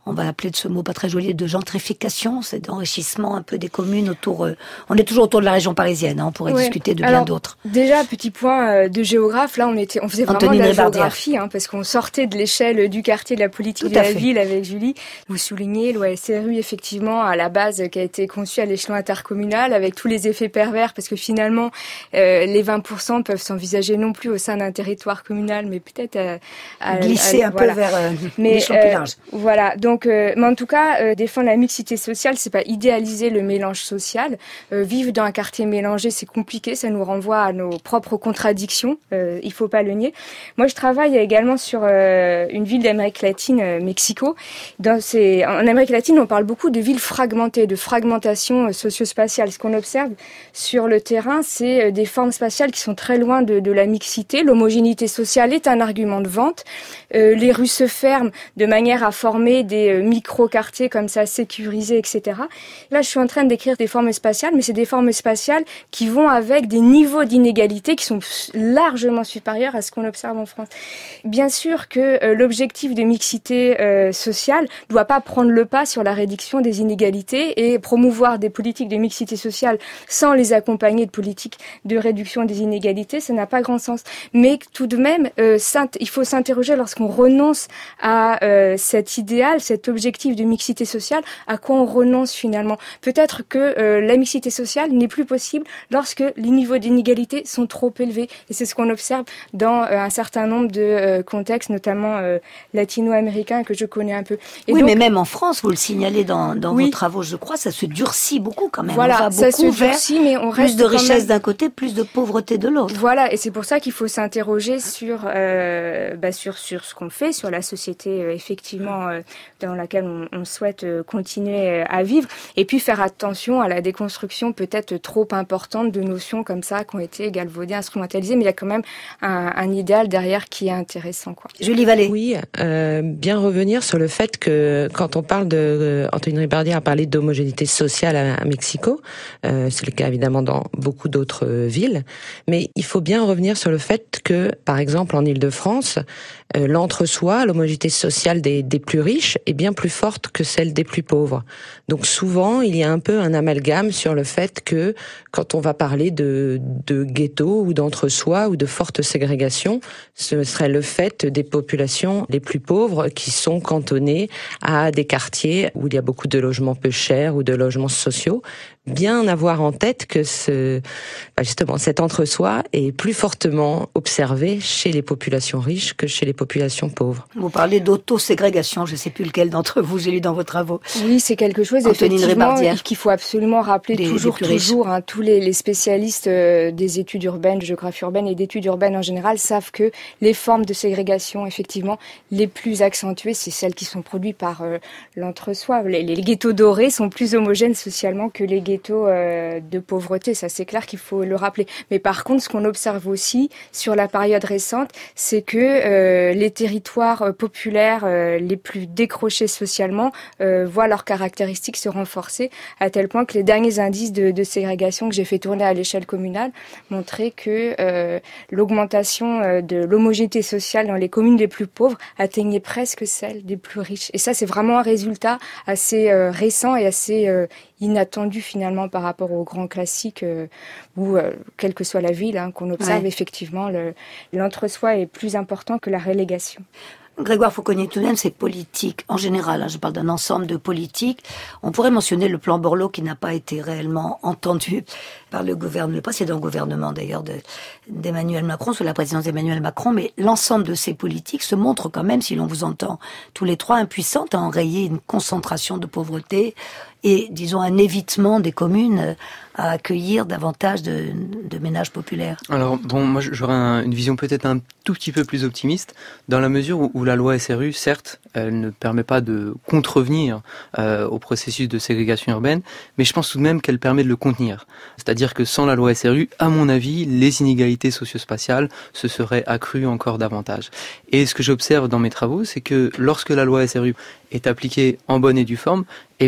Speaker 6: on va appeler de ce mot pas très joli, de gentrification, c'est d'enrichissement un peu des communes autour. On est toujours autour de la région parisienne, on pourrait discuter de bien d'autres.
Speaker 7: Déjà, petit point de géographe, là on faisait vraiment
Speaker 6: Antonine
Speaker 7: de la
Speaker 6: Rébardière.
Speaker 7: géographie, parce qu'on sortait de l'échelle du quartier, de la politique de la ville avec Julie. Vous soulignez loi SRU, effectivement, à la base, qui a été conçue à l'échelon intercommunal, avec tous les effets pervers, parce que finalement, les 20% peuvent s'envisager non plus au sein d'un territoire communal, mais peut-être
Speaker 6: glisser un peu vers l'échelon plus large.
Speaker 7: Voilà, donc, mais en tout cas, défendre la mixité sociale, c'est pas idéaliser le mélange social. Vivre dans un quartier mélangé, c'est compliqué, ça nous renvoie à nos propres contradictions, il faut pas le nier. Moi, je travaille également sur une ville d'Amérique latine, Mexico. En Amérique latine, on parle beaucoup de villes fragmentées, de fragmentation socio-spatiale. Ce qu'on observe sur le terrain, c'est des formes spatiales qui sont très loin de la mixité. L'homogénéité sociale est un argument de vente. Les rues se ferment de manière à former des micro-quartiers comme ça, sécurisés, etc. Là, je suis en train d'écrire des formes spatiales, mais c'est des formes spatiales qui vont avec des niveaux d'inégalité qui sont largement supérieurs à ce qu'on observe en France. Bien sûr que l'objectif de mixité sociale doit pas prendre le pas sur la réduction des inégalités et promouvoir des politiques de mixité sociale sans les accompagner de politiques de réduction des inégalités, ça n'a pas grand sens. Mais tout de même, il faut s'interroger lorsqu'on renonce à cet idéal, cet objectif de mixité sociale, à quoi on renonce finalement. Peut-être que la mixité sociale n'est plus possible lorsque les niveaux d'inégalité sont trop élevés. Et c'est ce qu'on observe dans un certain nombre de contextes, notamment latino-américains, que je connais un peu. Et
Speaker 6: oui,
Speaker 7: donc,
Speaker 6: mais même en France, vous le signalez dans vos travaux, je crois, ça se durcit beaucoup quand même.
Speaker 7: Voilà,
Speaker 6: on va
Speaker 7: ça
Speaker 6: beaucoup
Speaker 7: se durcit, mais on reste
Speaker 6: plus de
Speaker 7: quand
Speaker 6: richesse
Speaker 7: même...
Speaker 6: d'un côté, plus de pauvreté de l'autre.
Speaker 7: Voilà, et c'est pour ça qu'il faut s'interroger sur ce qu'on fait, sur la société effectivement dans laquelle on souhaite continuer à vivre, et puis faire attention à la déconstruction peut-être trop importante de notions comme ça qui ont été galvaudées, instrumentalisées, mais il y a quand même un idéal derrière qui est intéressant, quoi.
Speaker 6: Julie Vallée.
Speaker 8: Oui, bien revenir sur le fait que quand on parle Antonine Rébardière a parlé d'homogénéité sociale à Mexico, c'est le cas évidemment dans beaucoup d'autres villes, mais il faut bien revenir sur le fait que, par exemple en Île-de-France, l'entre-soi, l'homogénéité sociale des plus riches est bien plus forte que celle des plus pauvres. Donc souvent, il y a un peu un amalgame sur le fait que quand on va parler de ghetto ou d'entre-soi ou de forte ségrégation, ce serait le fait des populations les plus pauvres qui sont cantonnées à des quartiers où il y a beaucoup de logements peu chers ou de logements sociaux. Bien avoir en tête que justement cet entre-soi est plus fortement observé chez les populations riches que chez les populations pauvres.
Speaker 6: Vous parlez d'auto-ségrégation, je ne sais plus lequel d'entre vous j'ai lu dans vos travaux.
Speaker 7: Oui, c'est quelque chose effectivement qu'il faut absolument rappeler toujours, tous les spécialistes des études urbaines, de géographie urbaine et d'études urbaines en général savent que les formes de ségrégation effectivement les plus accentuées, c'est celles qui sont produites par l'entre-soi. Les ghettos dorés sont plus homogènes socialement que les ghettos de pauvreté, ça c'est clair qu'il faut le rappeler. Mais par contre, ce qu'on observe aussi sur la période récente, c'est que les territoires populaires les plus décrochés socialement voient leurs caractéristiques se renforcer, à tel point que les derniers indices de ségrégation que j'ai fait tourner à l'échelle communale montraient que l'augmentation de l'homogénéité sociale dans les communes les plus pauvres atteignait presque celle des plus riches. Et ça, c'est vraiment un résultat assez récent et assez inattendu finalement par rapport aux grands classiques où, quelle que soit la ville, qu'on observe effectivement, l'entre-soi est plus important que la relégation.
Speaker 6: Grégoire Fauconnier, tout de même, c'est politique. En général, je parle d'un ensemble de politiques. On pourrait mentionner le plan Borloo qui n'a pas été réellement entendu par le gouvernement, le précédent gouvernement d'ailleurs d'Emmanuel Macron, sous la présidence d'Emmanuel Macron, mais l'ensemble de ces politiques se montre quand même, si l'on vous entend tous les trois, impuissantes à enrayer une concentration de pauvreté et, disons, un évitement des communes à accueillir davantage de ménages populaires.
Speaker 9: Alors, moi j'aurais une vision peut-être un tout petit peu plus optimiste, dans la mesure où la loi SRU, certes, elle ne permet pas de contrevenir au processus de ségrégation urbaine, mais je pense tout de même qu'elle permet de le contenir. C'est-à-dire que sans la loi SRU, à mon avis, les inégalités socio-spatiales se seraient accrues encore davantage. Et ce que j'observe dans mes travaux, c'est que lorsque la loi SRU est appliquée en bonne et due forme, eh bien,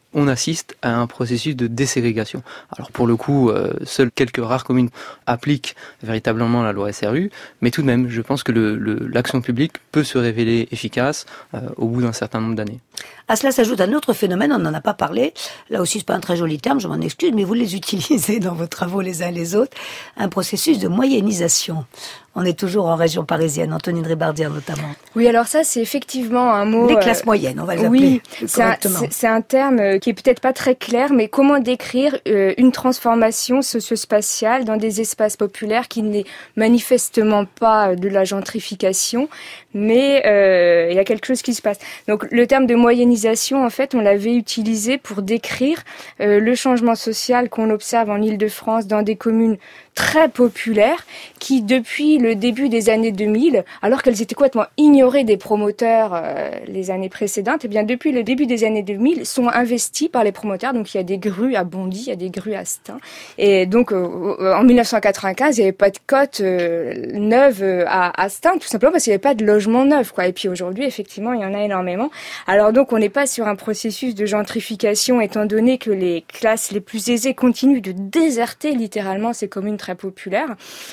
Speaker 9: on assiste à un processus de déségrégation. Alors pour le coup, seules quelques rares communes appliquent véritablement la loi SRU, mais tout de même, je pense que l'action publique peut se révéler efficace au bout d'un certain nombre d'années.
Speaker 6: À cela s'ajoute un autre phénomène, on n'en a pas parlé, là aussi c'est pas un très joli terme, je m'en excuse, mais vous les utilisez dans vos travaux les uns les autres, un processus de moyennisation. On est toujours en région parisienne, Antonine Ribardière notamment.
Speaker 7: Oui, alors ça, c'est effectivement un mot...
Speaker 6: Les classes moyennes, on va l'appeler correctement.
Speaker 7: C'est un terme qui est peut-être pas très clair, mais comment décrire une transformation socio-spatiale dans des espaces populaires qui n'est manifestement pas de la gentrification, mais il y a quelque chose qui se passe. Donc le terme de moyennisation, en fait, on l'avait utilisé pour décrire le changement social qu'on observe en Île-de-France dans des communes très populaires qui, depuis le début des années 2000, alors qu'elles étaient complètement ignorées des promoteurs les années précédentes, eh bien depuis le début des années 2000, sont investies par les promoteurs. Donc il y a des grues à Bondy, il y a des grues à Stein. Et donc en 1995, il n'y avait pas de cote neuve à Stein, tout simplement parce qu'il n'y avait pas de logement neuf, quoi. Et puis aujourd'hui, effectivement, il y en a énormément. Alors donc on n'est pas sur un processus de gentrification, étant donné que les classes les plus aisées continuent de déserter littéralement ces communes très populaires.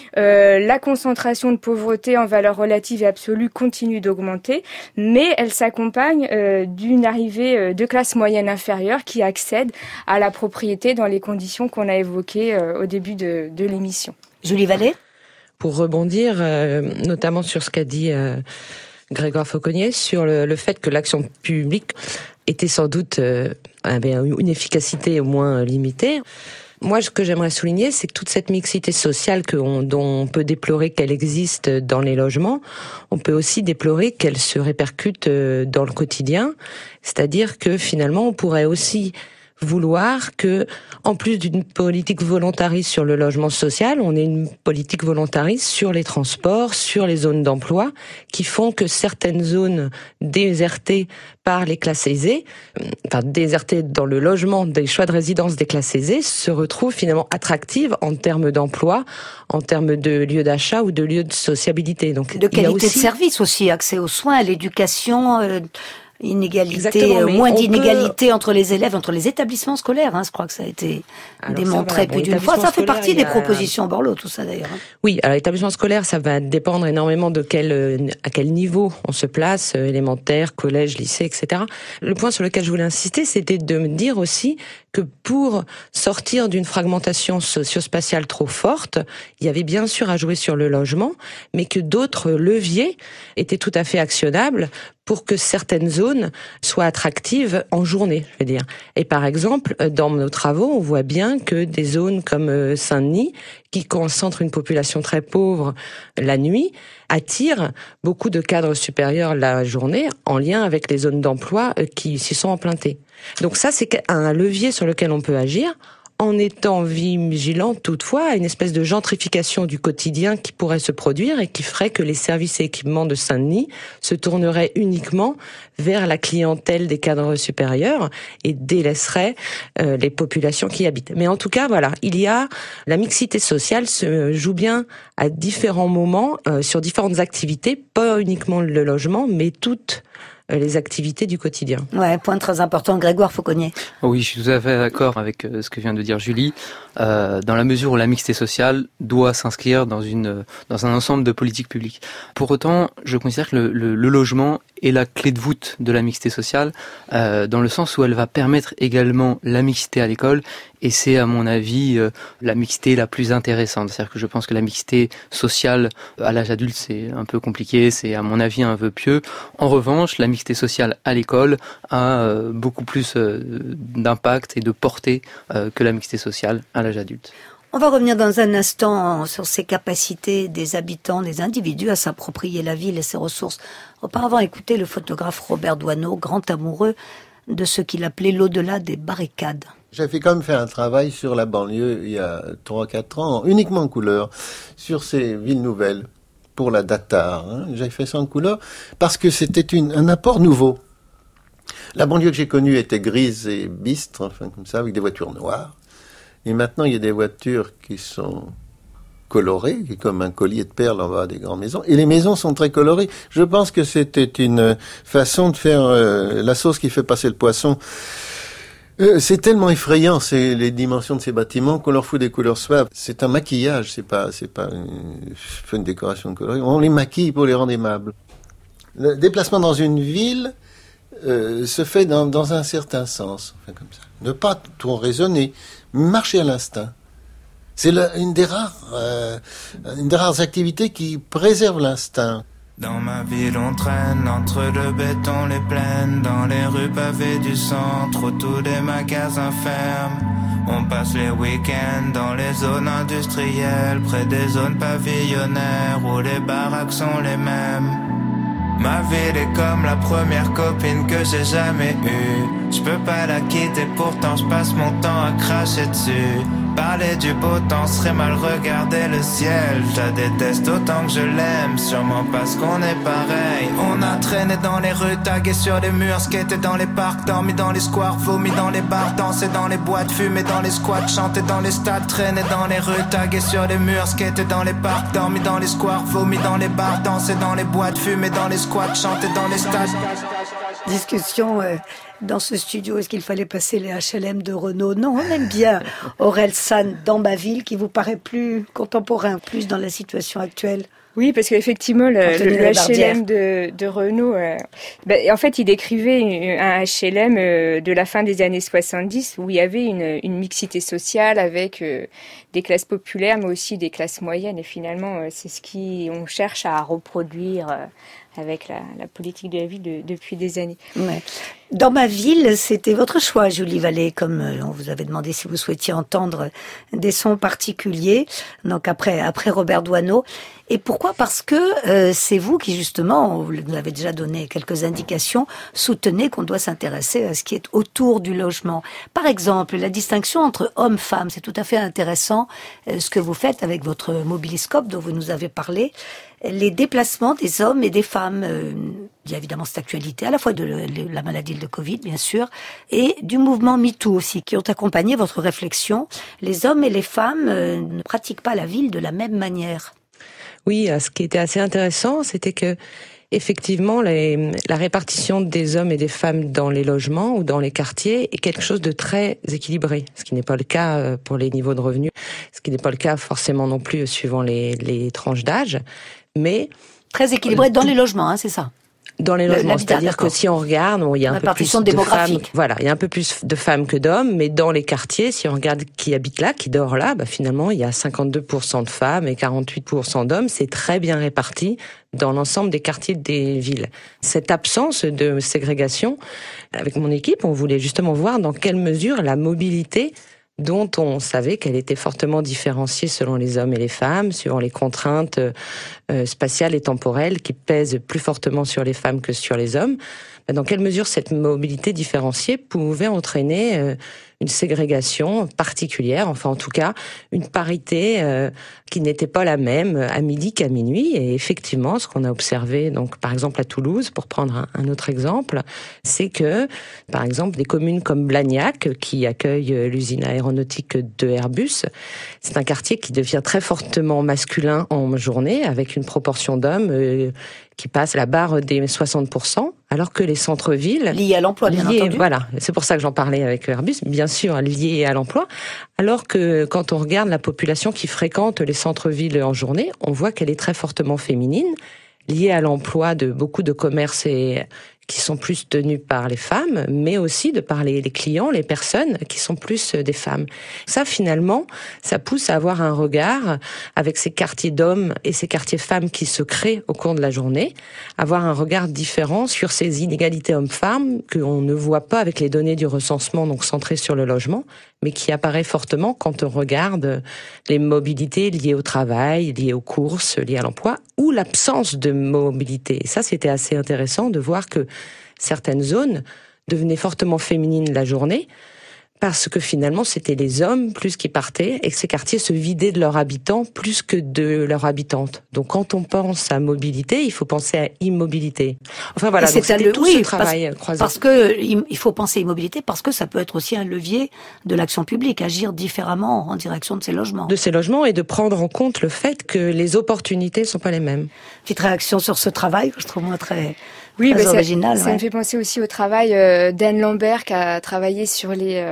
Speaker 7: La concentration de pauvreté en valeur relative et absolue continue d'augmenter, mais elle s'accompagne d'une arrivée de classes moyennes inférieures qui accèdent à la propriété dans les conditions qu'on a évoquées au début de l'émission.
Speaker 6: Julie Vallée ?
Speaker 8: Pour rebondir, notamment sur ce qu'a dit Grégoire Fauconnier, sur le fait que l'action publique était sans doute avait une efficacité au moins limitée. Moi, ce que j'aimerais souligner, c'est que toute cette mixité sociale dont on peut déplorer qu'elle existe dans les logements, on peut aussi déplorer qu'elle se répercute dans le quotidien. C'est-à-dire que finalement, on pourrait aussi vouloir que, en plus d'une politique volontariste sur le logement social, on ait une politique volontariste sur les transports, sur les zones d'emploi, qui font que certaines zones désertées par les classes aisées, enfin désertées dans le logement des choix de résidence des classes aisées, se retrouvent finalement attractives en termes d'emploi, en termes de lieux d'achat ou de lieux de sociabilité. Donc,
Speaker 6: de qualité de service aussi, accès aux soins, à l'éducation... moins d'inégalité entre les élèves, entre les établissements scolaires. Je crois que ça a été démontré plus d'une fois. Ça fait partie des propositions Borloo, tout ça d'ailleurs.
Speaker 8: Oui, alors l'établissement scolaire, ça va dépendre énormément de à quel niveau on se place, élémentaire, collège, lycée, etc. Le point sur lequel je voulais insister, c'était de me dire aussi que pour sortir d'une fragmentation socio-spatiale trop forte, il y avait bien sûr à jouer sur le logement, mais que d'autres leviers étaient tout à fait actionnables pour que certaines zones soient attractives en journée, je veux dire. Et par exemple, dans nos travaux, on voit bien que des zones comme Saint-Denis, qui concentrent une population très pauvre la nuit, attirent beaucoup de cadres supérieurs la journée en lien avec les zones d'emploi qui s'y sont implantées. Donc ça, c'est un levier sur lequel on peut agir, en étant vigilant toutefois à une espèce de gentrification du quotidien qui pourrait se produire et qui ferait que les services et équipements de Saint-Denis se tourneraient uniquement vers la clientèle des cadres supérieurs et délaisseraient les populations qui y habitent. Mais en tout cas, voilà, la mixité sociale se joue bien à différents moments, sur différentes activités, pas uniquement le logement, mais toutes les activités du quotidien.
Speaker 6: Ouais, point très important, Grégoire Fauconnier.
Speaker 9: Oui, je suis tout à fait d'accord avec ce que vient de dire Julie. Dans la mesure où la mixité sociale doit s'inscrire dans un ensemble de politiques publiques. Pour autant, je considère que le logement est la clé de voûte de la mixité sociale, dans le sens où elle va permettre également la mixité à l'école, et c'est à mon avis la mixité la plus intéressante. C'est-à-dire que je pense que la mixité sociale à l'âge adulte, c'est un peu compliqué, c'est à mon avis un vœu pieux. En revanche, la mixité sociale à l'école a beaucoup plus d'impact et de portée que la mixité sociale à l'âge adulte.
Speaker 6: On va revenir dans un instant sur ces capacités des habitants, des individus à s'approprier la ville et ses ressources. Auparavant, écoutez le photographe Robert Doisneau, grand amoureux de ce qu'il appelait l'au-delà des barricades.
Speaker 12: J'avais quand même fait un travail sur la banlieue il y a 3-4 ans, uniquement en couleur, sur ces villes nouvelles, pour la Datar. J'avais fait ça en couleur parce que c'était un apport nouveau. La banlieue que j'ai connue était grise et bistre, enfin comme ça, avec des voitures noires. Et maintenant, il y a des voitures qui sont colorées, comme un collier de perles en bas des grandes maisons. Et les maisons sont très colorées. Je pense que c'était une façon de faire la sauce qui fait passer le poisson. C'est tellement effrayant, les dimensions de ces bâtiments, qu'on leur fout des couleurs suaves. C'est un maquillage, c'est pas une décoration de coloris. On les maquille pour les rendre aimables. Le déplacement dans une ville se fait dans un certain sens, enfin comme ça. Ne pas trop raisonner, marcher à l'instinct. C'est une des rares activités qui préserve l'instinct.
Speaker 13: Dans ma ville on traîne entre le béton, les plaines, dans les rues pavées du centre où tous les magasins ferment. On passe les week-ends dans les zones industrielles, près des zones pavillonnaires où les baraques sont les mêmes. Ma ville est comme la première copine que j'ai jamais eue. Je peux pas la quitter, pourtant je passe mon temps à cracher dessus. Parler du beau temps serait mal regarder le ciel. Je la déteste autant que je l'aime, sûrement parce qu'on est pareil. On a traîné dans les rues, tagué sur les murs, skaté dans les parcs, dormi dans les squares, vomi dans les bars, dansé dans les boîtes, fumé dans les squats, chanté dans les stades, traîné dans les rues, tagué sur les murs, skaté dans les parcs, dormi dans les squares, vomi dans les bars, dansé dans les boîtes, fumé dans les squats, chanté dans les stades.
Speaker 6: Discussion dans ce studio, est-ce qu'il fallait passer les HLM de Renault? Non, on aime bien Orelsan dans ma ville, qui vous paraît plus contemporain, plus dans la situation actuelle.
Speaker 7: Oui, parce qu'effectivement, le HLM de Renault, en fait, il décrivait un HLM de la fin des années 70 où il y avait une mixité sociale avec des classes populaires, mais aussi des classes moyennes. Et finalement, c'est ce qu'on cherche à reproduire avec la politique de la ville depuis des années.
Speaker 6: Ouais. Dans ma ville, c'était votre choix, Julie Vallée, comme on vous avait demandé si vous souhaitiez entendre des sons particuliers, donc après Robert Doisneau. Et pourquoi? Parce que c'est vous qui, justement, vous nous avez déjà donné quelques indications, soutenez qu'on doit s'intéresser à ce qui est autour du logement. Par exemple, la distinction entre hommes-femmes, c'est tout à fait intéressant ce que vous faites avec votre mobiliscope dont vous nous avez parlé. Les déplacements des hommes et des femmes, il y a évidemment cette actualité, à la fois de la maladie de Covid, bien sûr, et du mouvement MeToo aussi, qui ont accompagné votre réflexion. Les hommes et les femmes ne pratiquent pas la ville de la même manière.
Speaker 8: Oui, ce qui était assez intéressant, c'était que effectivement, la répartition des hommes et des femmes dans les logements ou dans les quartiers est quelque chose de très équilibré, ce qui n'est pas le cas pour les niveaux de revenus, ce qui n'est pas le cas forcément non plus suivant les tranches d'âge, mais
Speaker 6: très équilibré dans les logements, hein, c'est ça.
Speaker 8: Dans les logements, c'est-à-dire que si on regarde, il y a un peu plus de femmes. Voilà, il y a un peu plus de femmes que d'hommes, mais dans les quartiers, si on regarde qui habite là, qui dort là, finalement, il y a 52% de femmes et 48% d'hommes. C'est très bien réparti dans l'ensemble des quartiers des villes. Cette absence de ségrégation, avec mon équipe, on voulait justement voir dans quelle mesure la mobilité, dont on savait qu'elle était fortement différenciée selon les hommes et les femmes, suivant les contraintes spatiales et temporelles qui pèsent plus fortement sur les femmes que sur les hommes, dans quelle mesure cette mobilité différenciée pouvait entraîner une ségrégation particulière, enfin en tout cas une parité qui n'était pas la même à midi qu'à minuit. Et effectivement, ce qu'on a observé, donc par exemple à Toulouse, pour prendre un autre exemple, c'est que par exemple des communes comme Blagnac, qui accueille l'usine aéronautique de Airbus, c'est un quartier qui devient très fortement masculin en journée, avec une proportion d'hommes qui passe la barre des 60%, alors que les centres-villes...
Speaker 6: Liés à l'emploi, bien entendu.
Speaker 8: Voilà, c'est pour ça que j'en parlais avec Airbus, bien sûr, liés à l'emploi, alors que quand on regarde la population qui fréquente les centres-villes en journée, on voit qu'elle est très fortement féminine, liée à l'emploi de beaucoup de commerces qui sont plus tenus par les femmes, mais aussi de par les clients, les personnes qui sont plus des femmes. Ça, finalement, ça pousse à avoir un regard avec ces quartiers d'hommes et ces quartiers femmes qui se créent au cours de la journée, avoir un regard différent sur ces inégalités hommes-femmes qu'on ne voit pas avec les données du recensement, donc centrées sur le logement, mais qui apparaît fortement quand on regarde les mobilités liées au travail, liées aux courses, liées à l'emploi, ou l'absence de mobilité. Et ça, c'était assez intéressant de voir que certaines zones devenaient fortement féminines la journée, parce que finalement, c'était les hommes plus qui partaient et que ces quartiers se vidaient de leurs habitants plus que de leurs habitantes. Donc, quand on pense à mobilité, il faut penser à immobilité. Enfin, voilà, donc c'était tout ce travail croisé.
Speaker 6: Parce que il faut penser immobilité parce que ça peut être aussi un levier de l'action publique, agir différemment en direction de ces logements.
Speaker 8: De ces logements et de prendre en compte le fait que les opportunités sont pas les mêmes.
Speaker 6: Petite réaction sur ce travail que je trouve moi
Speaker 7: Oui,
Speaker 6: très original.
Speaker 7: Ça me fait penser aussi au travail d'Anne Lambert qui a travaillé sur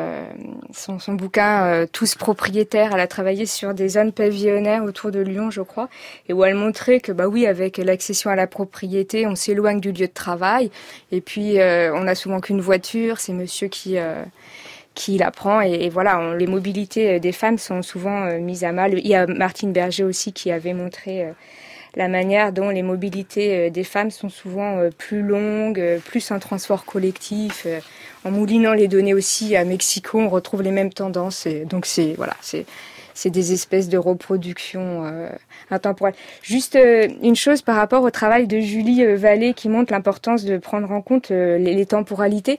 Speaker 7: son bouquin Tous propriétaires. Elle a travaillé sur des zones pavillonnaires autour de Lyon, je crois, et où elle montrait que avec l'accession à la propriété, on s'éloigne du lieu de travail, et puis on n'a souvent qu'une voiture, c'est monsieur qui la prend, et voilà, les mobilités des femmes sont souvent mises à mal. Il y a Martine Berger aussi qui avait montré la manière dont les mobilités des femmes sont souvent plus longues, plus en transport collectif. En moulinant les données aussi à Mexico, on retrouve les mêmes tendances. Et donc c'est des espèces de reproduction intemporelle. Juste une chose par rapport au travail de Julie Vallée qui montre l'importance de prendre en compte les temporalités.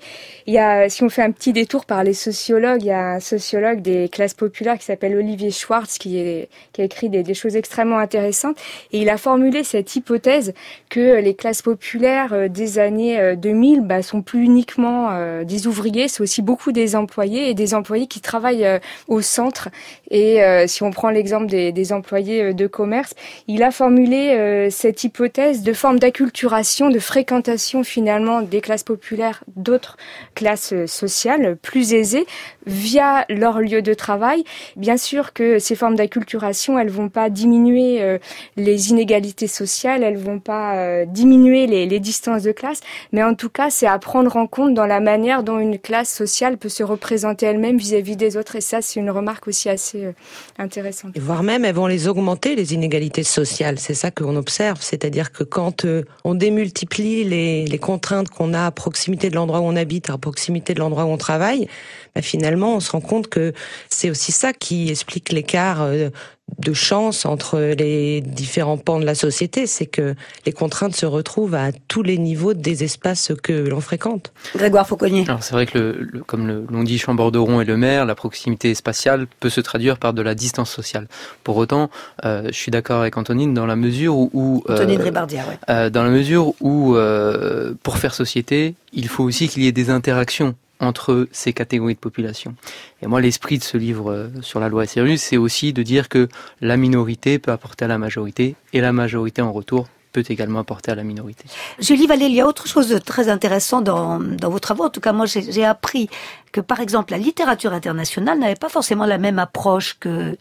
Speaker 7: Si on fait un petit détour par les sociologues, il y a un sociologue des classes populaires qui s'appelle Olivier Schwartz qui a écrit des choses extrêmement intéressantes, et il a formulé cette hypothèse que les classes populaires des années 2000 sont plus uniquement des ouvriers, c'est aussi beaucoup des employés, et des employés qui travaillent au centre. Et si on prend l'exemple des employés de commerce, il a formulé cette hypothèse de forme d'acculturation, de fréquentation finalement des classes populaires d'autres classes sociales plus aisées via leur lieu de travail. Bien sûr que ces formes d'acculturation, elles vont pas diminuer les inégalités sociales, elles vont pas diminuer les distances de classe, mais en tout cas, c'est à prendre en compte dans la manière dont une classe sociale peut se représenter elle-même vis-à-vis des autres. Et ça, c'est une remarque aussi assez intéressante.
Speaker 8: Et voire même, elles vont les augmenter, les inégalités sociales. C'est ça qu'on observe. C'est-à-dire que quand on démultiplie les contraintes qu'on a à proximité de l'endroit où on habite, à proximité de l'endroit où on travaille, finalement, on se rend compte que c'est aussi ça qui explique l'écart de chance entre les différents pans de la société, c'est que les contraintes se retrouvent à tous les niveaux des espaces que l'on fréquente.
Speaker 6: Grégoire Fauconnier.
Speaker 9: Alors c'est vrai que comme l'ont dit Chamborderon et Lemaire, la proximité spatiale peut se traduire par de la distance sociale. Pour autant, je suis d'accord avec Antonine dans la mesure où
Speaker 6: Antonine Ribardière, ouais.
Speaker 9: Dans la mesure où pour faire société, il faut aussi qu'il y ait des interactions entre ces catégories de population. Et moi, l'esprit de ce livre sur la loi SRU, c'est aussi de dire que la minorité peut apporter à la majorité, et la majorité en retour peut également apporter à la minorité.
Speaker 6: Julie Vallée, il y a autre chose de très intéressant dans vos travaux. En tout cas, moi, j'ai appris que, par exemple, la littérature internationale n'avait pas forcément la même approche que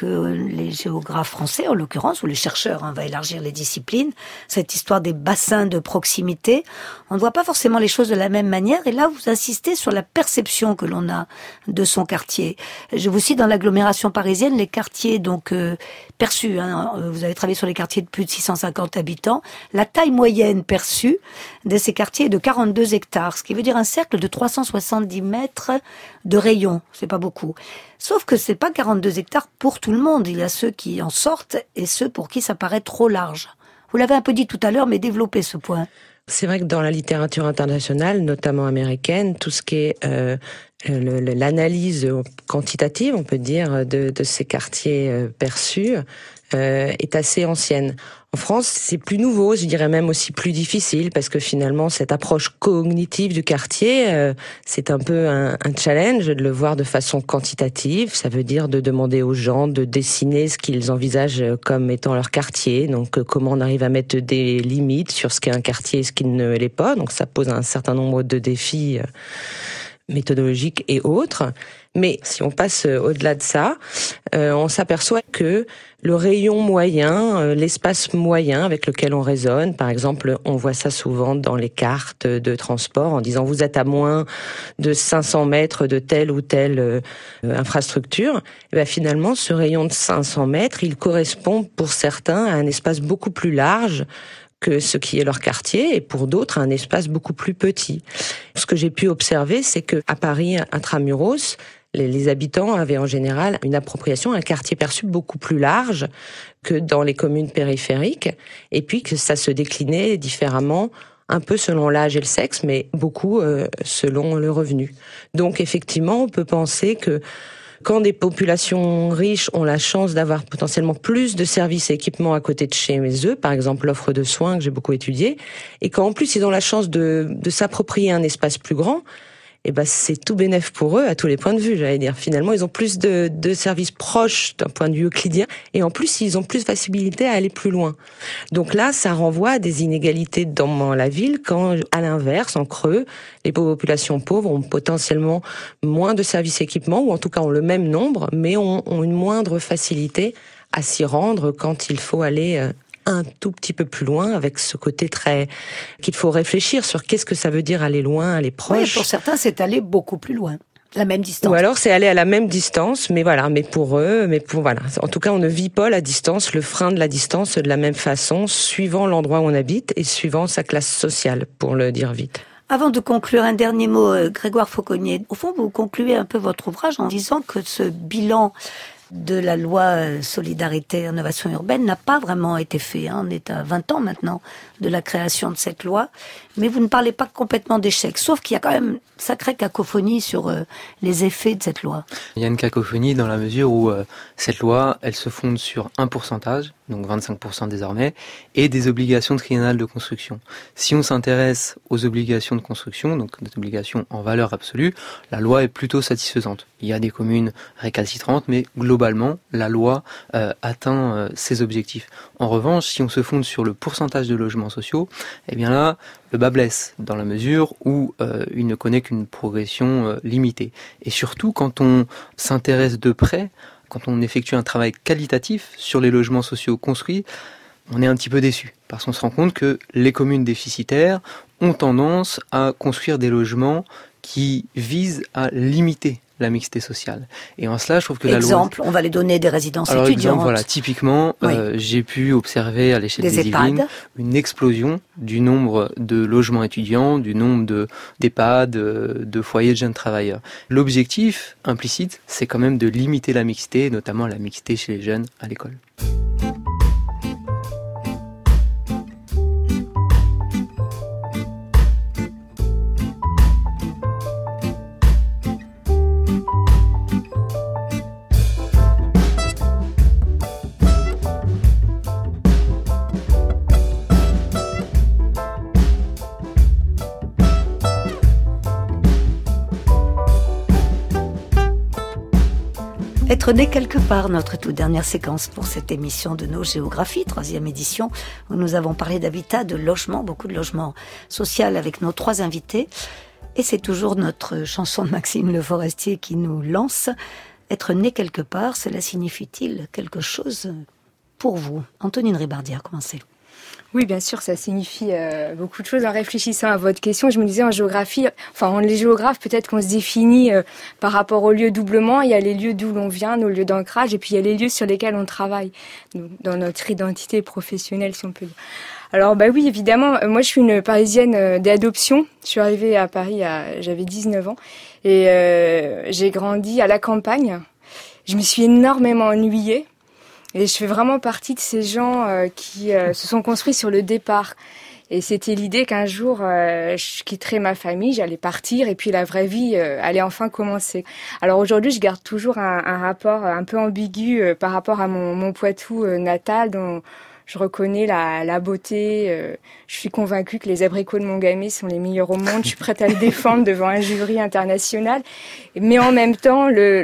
Speaker 6: les géographes français, en l'occurrence, ou les chercheurs, on va élargir les disciplines. Cette histoire des bassins de proximité, on ne voit pas forcément les choses de la même manière. Et là, vous insistez sur la perception que l'on a de son quartier. Je vous cite, dans l'agglomération parisienne, les quartiers donc perçus. Vous avez travaillé sur les quartiers de plus de 650 habitants. La taille moyenne perçue de ces quartiers est de 42 hectares, ce qui veut dire un cercle de 370 mètres de rayon. C'est pas beaucoup. Sauf que c'est pas 42 hectares pour tout le monde. Il y a ceux qui en sortent et ceux pour qui ça paraît trop large. Vous l'avez un peu dit tout à l'heure, mais développez ce point.
Speaker 8: C'est vrai que dans la littérature internationale, notamment américaine, tout ce qui est l'analyse quantitative, on peut dire, de ces quartiers perçus, est assez ancienne. En France, c'est plus nouveau, je dirais même aussi plus difficile, parce que finalement, cette approche cognitive du quartier, c'est un peu un challenge de le voir de façon quantitative. Ça veut dire de demander aux gens de dessiner ce qu'ils envisagent comme étant leur quartier. Donc, comment on arrive à mettre des limites sur ce qu'est un quartier et ce qui ne l'est pas. Donc, ça pose un certain nombre de défis méthodologiques et autres. Mais si on passe au-delà de ça, on s'aperçoit que le rayon moyen, l'espace moyen avec lequel on raisonne, par exemple, on voit ça souvent dans les cartes de transport en disant vous êtes à moins de 500 mètres de telle ou telle infrastructure. Et bien finalement, ce rayon de 500 mètres, il correspond pour certains à un espace beaucoup plus large que ce qui est leur quartier, et pour d'autres, un espace beaucoup plus petit. Ce que j'ai pu observer, c'est que à Paris, intramuros, les habitants avaient en général une appropriation, un quartier perçu beaucoup plus large que dans les communes périphériques, et puis que ça se déclinait différemment, un peu selon l'âge et le sexe, mais beaucoup selon le revenu. Donc effectivement, on peut penser que quand des populations riches ont la chance d'avoir potentiellement plus de services et équipements à côté de chez eux, par exemple l'offre de soins que j'ai beaucoup étudiée, et quand en plus ils ont la chance de s'approprier un espace plus grand, c'est tout bénef pour eux à tous les points de vue, j'allais dire. Finalement, ils ont plus de services proches d'un point de vue euclidien, et en plus, ils ont plus de facilité à aller plus loin. Donc là, ça renvoie à des inégalités dans la ville, quand, à l'inverse, en creux, les populations pauvres ont potentiellement moins de services équipements, ou en tout cas ont le même nombre, mais ont une moindre facilité à s'y rendre quand il faut aller un tout petit peu plus loin, avec ce côté qu'il faut réfléchir sur qu'est-ce que ça veut dire aller loin, aller proche.
Speaker 6: Oui, pour certains, c'est aller beaucoup plus loin. La même distance.
Speaker 8: Ou alors c'est aller à la même distance, mais pour eux, En tout cas, on ne vit pas la distance, le frein de la distance de la même façon, suivant l'endroit où on habite et suivant sa classe sociale, pour le dire vite.
Speaker 6: Avant de conclure, un dernier mot, Grégoire Fauconnier. Au fond, vous concluez un peu votre ouvrage en disant que ce bilan de la loi Solidarité et Rénovation Urbaine n'a pas vraiment été fait. On est à 20 ans maintenant de la création de cette loi, mais vous ne parlez pas complètement d'échec, sauf qu'il y a quand même une sacrée cacophonie sur les effets de cette loi.
Speaker 9: Il y a une cacophonie dans la mesure où cette loi, elle se fonde sur un pourcentage, donc 25% désormais, et des obligations triennales de construction. Si on s'intéresse aux obligations de construction, donc des obligations en valeur absolue, la loi est plutôt satisfaisante. Il y a des communes récalcitrantes, mais globalement, la loi atteint ses objectifs. En revanche, si on se fonde sur le pourcentage de logements sociaux, eh bien là, le bas blesse, dans la mesure où il ne connaît qu'une progression limitée. Et surtout, quand on s'intéresse de près, quand on effectue un travail qualitatif sur les logements sociaux construits, on est un petit peu déçu, parce qu'on se rend compte que les communes déficitaires ont tendance à construire des logements qui visent à limiter la mixité sociale. Et en cela, je trouve que la loi...
Speaker 6: Exemple, on va les donner des résidences étudiantes.
Speaker 9: Exemple, voilà, typiquement, j'ai pu observer à l'échelle des Yvelines une explosion du nombre de logements étudiants, du nombre d'EHPAD, de foyers de jeunes travailleurs. L'objectif implicite, c'est quand même de limiter la mixité, notamment la mixité chez les jeunes à l'école.
Speaker 6: Être né quelque part, notre toute dernière séquence pour cette émission de nos géographies, 3e édition, où nous avons parlé d'habitat, de logement, beaucoup de logements sociaux avec nos 3 invités. Et c'est toujours notre chanson de Maxime Le Forestier qui nous lance. Être né quelque part, cela signifie-t-il quelque chose pour vous? Antonine Ribardière, commencez.
Speaker 7: Oui, bien sûr, ça signifie beaucoup de choses. En réfléchissant à votre question, je me disais en géographie, les géographes, peut-être qu'on se définit par rapport aux lieux doublement. Il y a les lieux d'où l'on vient, nos lieux d'ancrage, et puis il y a les lieux sur lesquels on travaille, donc, dans notre identité professionnelle, si on peut dire. Alors, oui, évidemment, moi je suis une Parisienne d'adoption. Je suis arrivée à Paris, j'avais 19 ans, et j'ai grandi à la campagne. Je me suis énormément ennuyée. Et je fais vraiment partie de ces gens qui se sont construits sur le départ. Et c'était l'idée qu'un jour, je quitterais ma famille, j'allais partir, et puis la vraie vie allait enfin commencer. Alors aujourd'hui, je garde toujours un rapport un peu ambigu par rapport à mon Poitou natal, dont je reconnais la beauté. Je suis convaincue que les abricots de Montgamay sont les meilleurs au monde. Je suis prête à le défendre devant un jury international. Mais en même temps,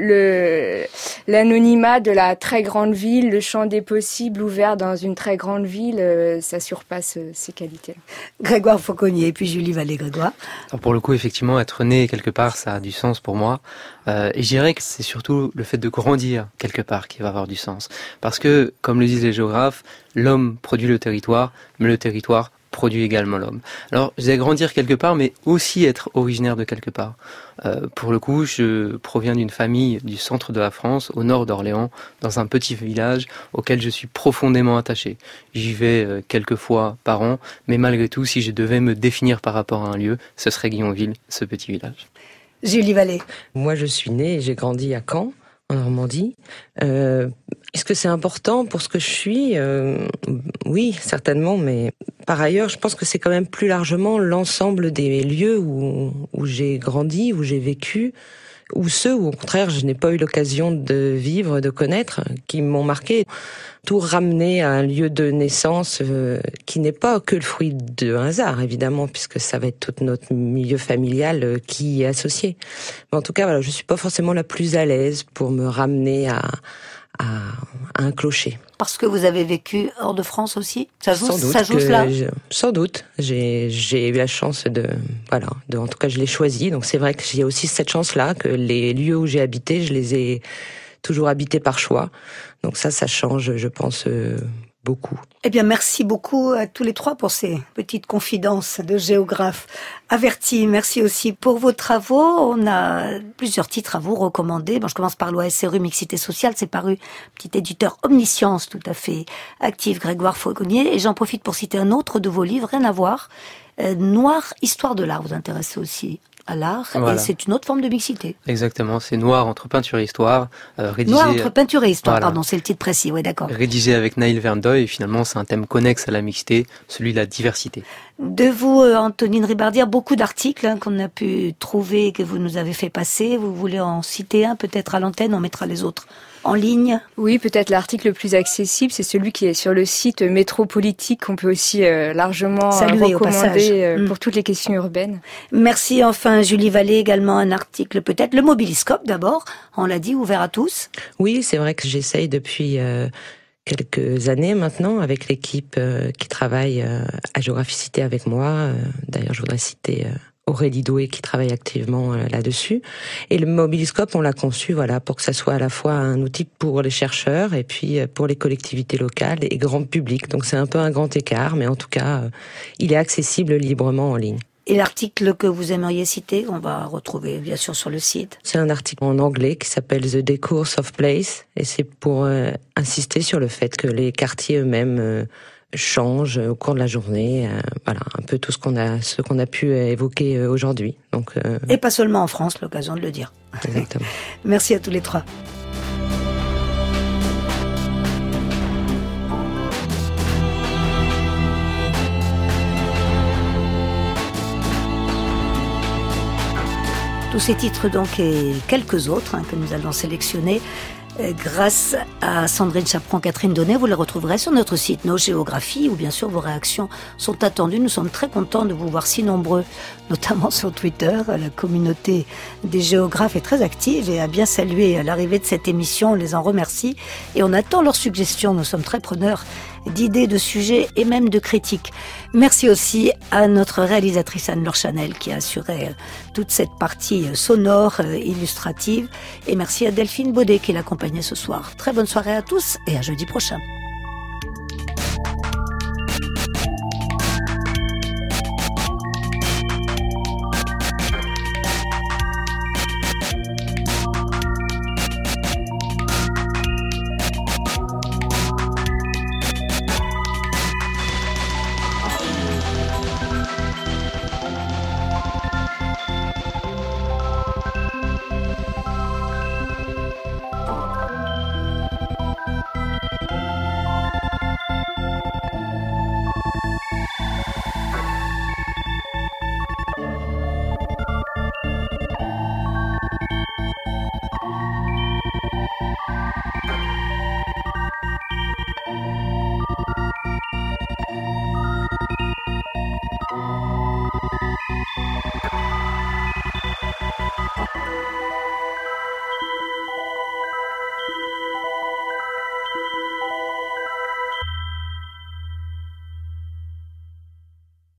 Speaker 7: l'anonymat de la très grande ville, le champ des possibles ouvert dans une très grande ville, ça surpasse ces qualités.
Speaker 6: Grégoire Fauconnier et puis Julie Vallée-Grégoire.
Speaker 9: Alors pour le coup, effectivement, être né quelque part, ça a du sens pour moi. Et je dirais que c'est surtout le fait de grandir quelque part qui va avoir du sens. Parce que, comme le disent les géographes, l'homme produit le territoire, mais le territoire produit également l'homme. Alors, je disais grandir quelque part, mais aussi être originaire de quelque part. Pour le coup, je proviens d'une famille du centre de la France, au nord d'Orléans, dans un petit village auquel je suis profondément attaché. J'y vais quelques fois par an, mais malgré tout, si je devais me définir par rapport à un lieu, ce serait Guillonville, ce petit village.
Speaker 6: Julie Vallée.
Speaker 8: Moi, je suis née et j'ai grandi à Caen, en Normandie. Est-ce que c'est important pour ce que je suis ? Oui, certainement, mais par ailleurs, je pense que c'est quand même plus largement l'ensemble des lieux où j'ai grandi, où j'ai vécu, ou ceux où au contraire je n'ai pas eu l'occasion de vivre, de connaître, qui m'ont marqué. Tout ramener à un lieu de naissance qui n'est pas que le fruit d'un hasard, évidemment, puisque ça va être tout notre milieu familial qui y est associé. Mais en tout cas, voilà, je suis pas forcément la plus à l'aise pour me ramener à un clocher.
Speaker 6: Parce que vous avez vécu hors de France aussi? Ça joue cela?
Speaker 8: Sans doute. J'ai eu la chance en tout cas, je l'ai choisi. Donc c'est vrai que j'ai aussi cette chance-là, que les lieux où j'ai habité, je les ai toujours habités par choix. Donc ça change, je pense, beaucoup.
Speaker 6: Eh bien, merci beaucoup à tous les trois pour ces petites confidences de géographes avertis. Merci aussi pour vos travaux. On a plusieurs titres à vous recommander. Bon, je commence par l'OASRU Mixité Sociale. C'est paru, petit éditeur omniscience tout à fait actif, Grégoire Fauconnier. Et j'en profite pour citer un autre de vos livres, rien à voir. Noir, Histoire de l'art, vous intéressez aussi à l'art, voilà. Et c'est une autre forme de mixité.
Speaker 9: Exactement, c'est Noir entre peinture et histoire.
Speaker 6: Rédigé... Noir entre peinture et histoire, voilà. Pardon, c'est le titre précis, oui, d'accord.
Speaker 9: Rédigé avec Naïl Verndoy, et finalement c'est un thème connexe à la mixité, celui de la diversité.
Speaker 6: De vous, Antonine Ribardière, beaucoup d'articles qu'on a pu trouver, que vous nous avez fait passer. Vous voulez en citer un peut-être à l'antenne, on mettra les autres en ligne?
Speaker 7: Oui, peut-être l'article le plus accessible, c'est celui qui est sur le site Métropolitique, qu'on peut aussi largement recommander pour toutes les questions urbaines.
Speaker 6: Merci. Enfin, Julie Vallée, également un article peut-être. Le Mobiliscope d'abord, on l'a dit, ouvert à tous.
Speaker 8: Oui, c'est vrai que j'essaye depuis quelques années maintenant avec l'équipe qui travaille à Géographicité avec moi. D'ailleurs, je voudrais citer... Aurélie Doué qui travaille activement là-dessus. Et le Mobiliscope, on l'a conçu pour que ça soit à la fois un outil pour les chercheurs et puis pour les collectivités locales et grand public. Donc c'est un peu un grand écart, mais en tout cas, il est accessible librement en ligne.
Speaker 6: Et l'article que vous aimeriez citer, on va retrouver bien sûr sur le site.
Speaker 8: C'est un article en anglais qui s'appelle The Discourse of Place, et c'est pour insister sur le fait que les quartiers eux-mêmes change au cours de la journée, un peu tout ce qu'on a pu évoquer aujourd'hui. Donc
Speaker 6: et pas seulement en France, l'occasion de le dire.
Speaker 8: Exactement.
Speaker 6: Merci à tous les trois. Tous ces titres donc et quelques autres que nous allons sélectionner grâce à Sandrine Chaperon, Catherine Donnet, vous les retrouverez sur notre site Nos Géographies, où bien sûr vos réactions sont attendues. Nous sommes très contents de vous voir si nombreux, notamment sur Twitter. La communauté des géographes est très active et a bien salué l'arrivée de cette émission. On les en remercie et on attend leurs suggestions. Nous sommes très preneurs d'idées, de sujets et même de critiques. Merci aussi à notre réalisatrice Anne-Laure Chanel qui a assuré toute cette partie sonore, illustrative. Et merci à Delphine Baudet qui l'accompagnait ce soir. Très bonne soirée à tous et à jeudi prochain.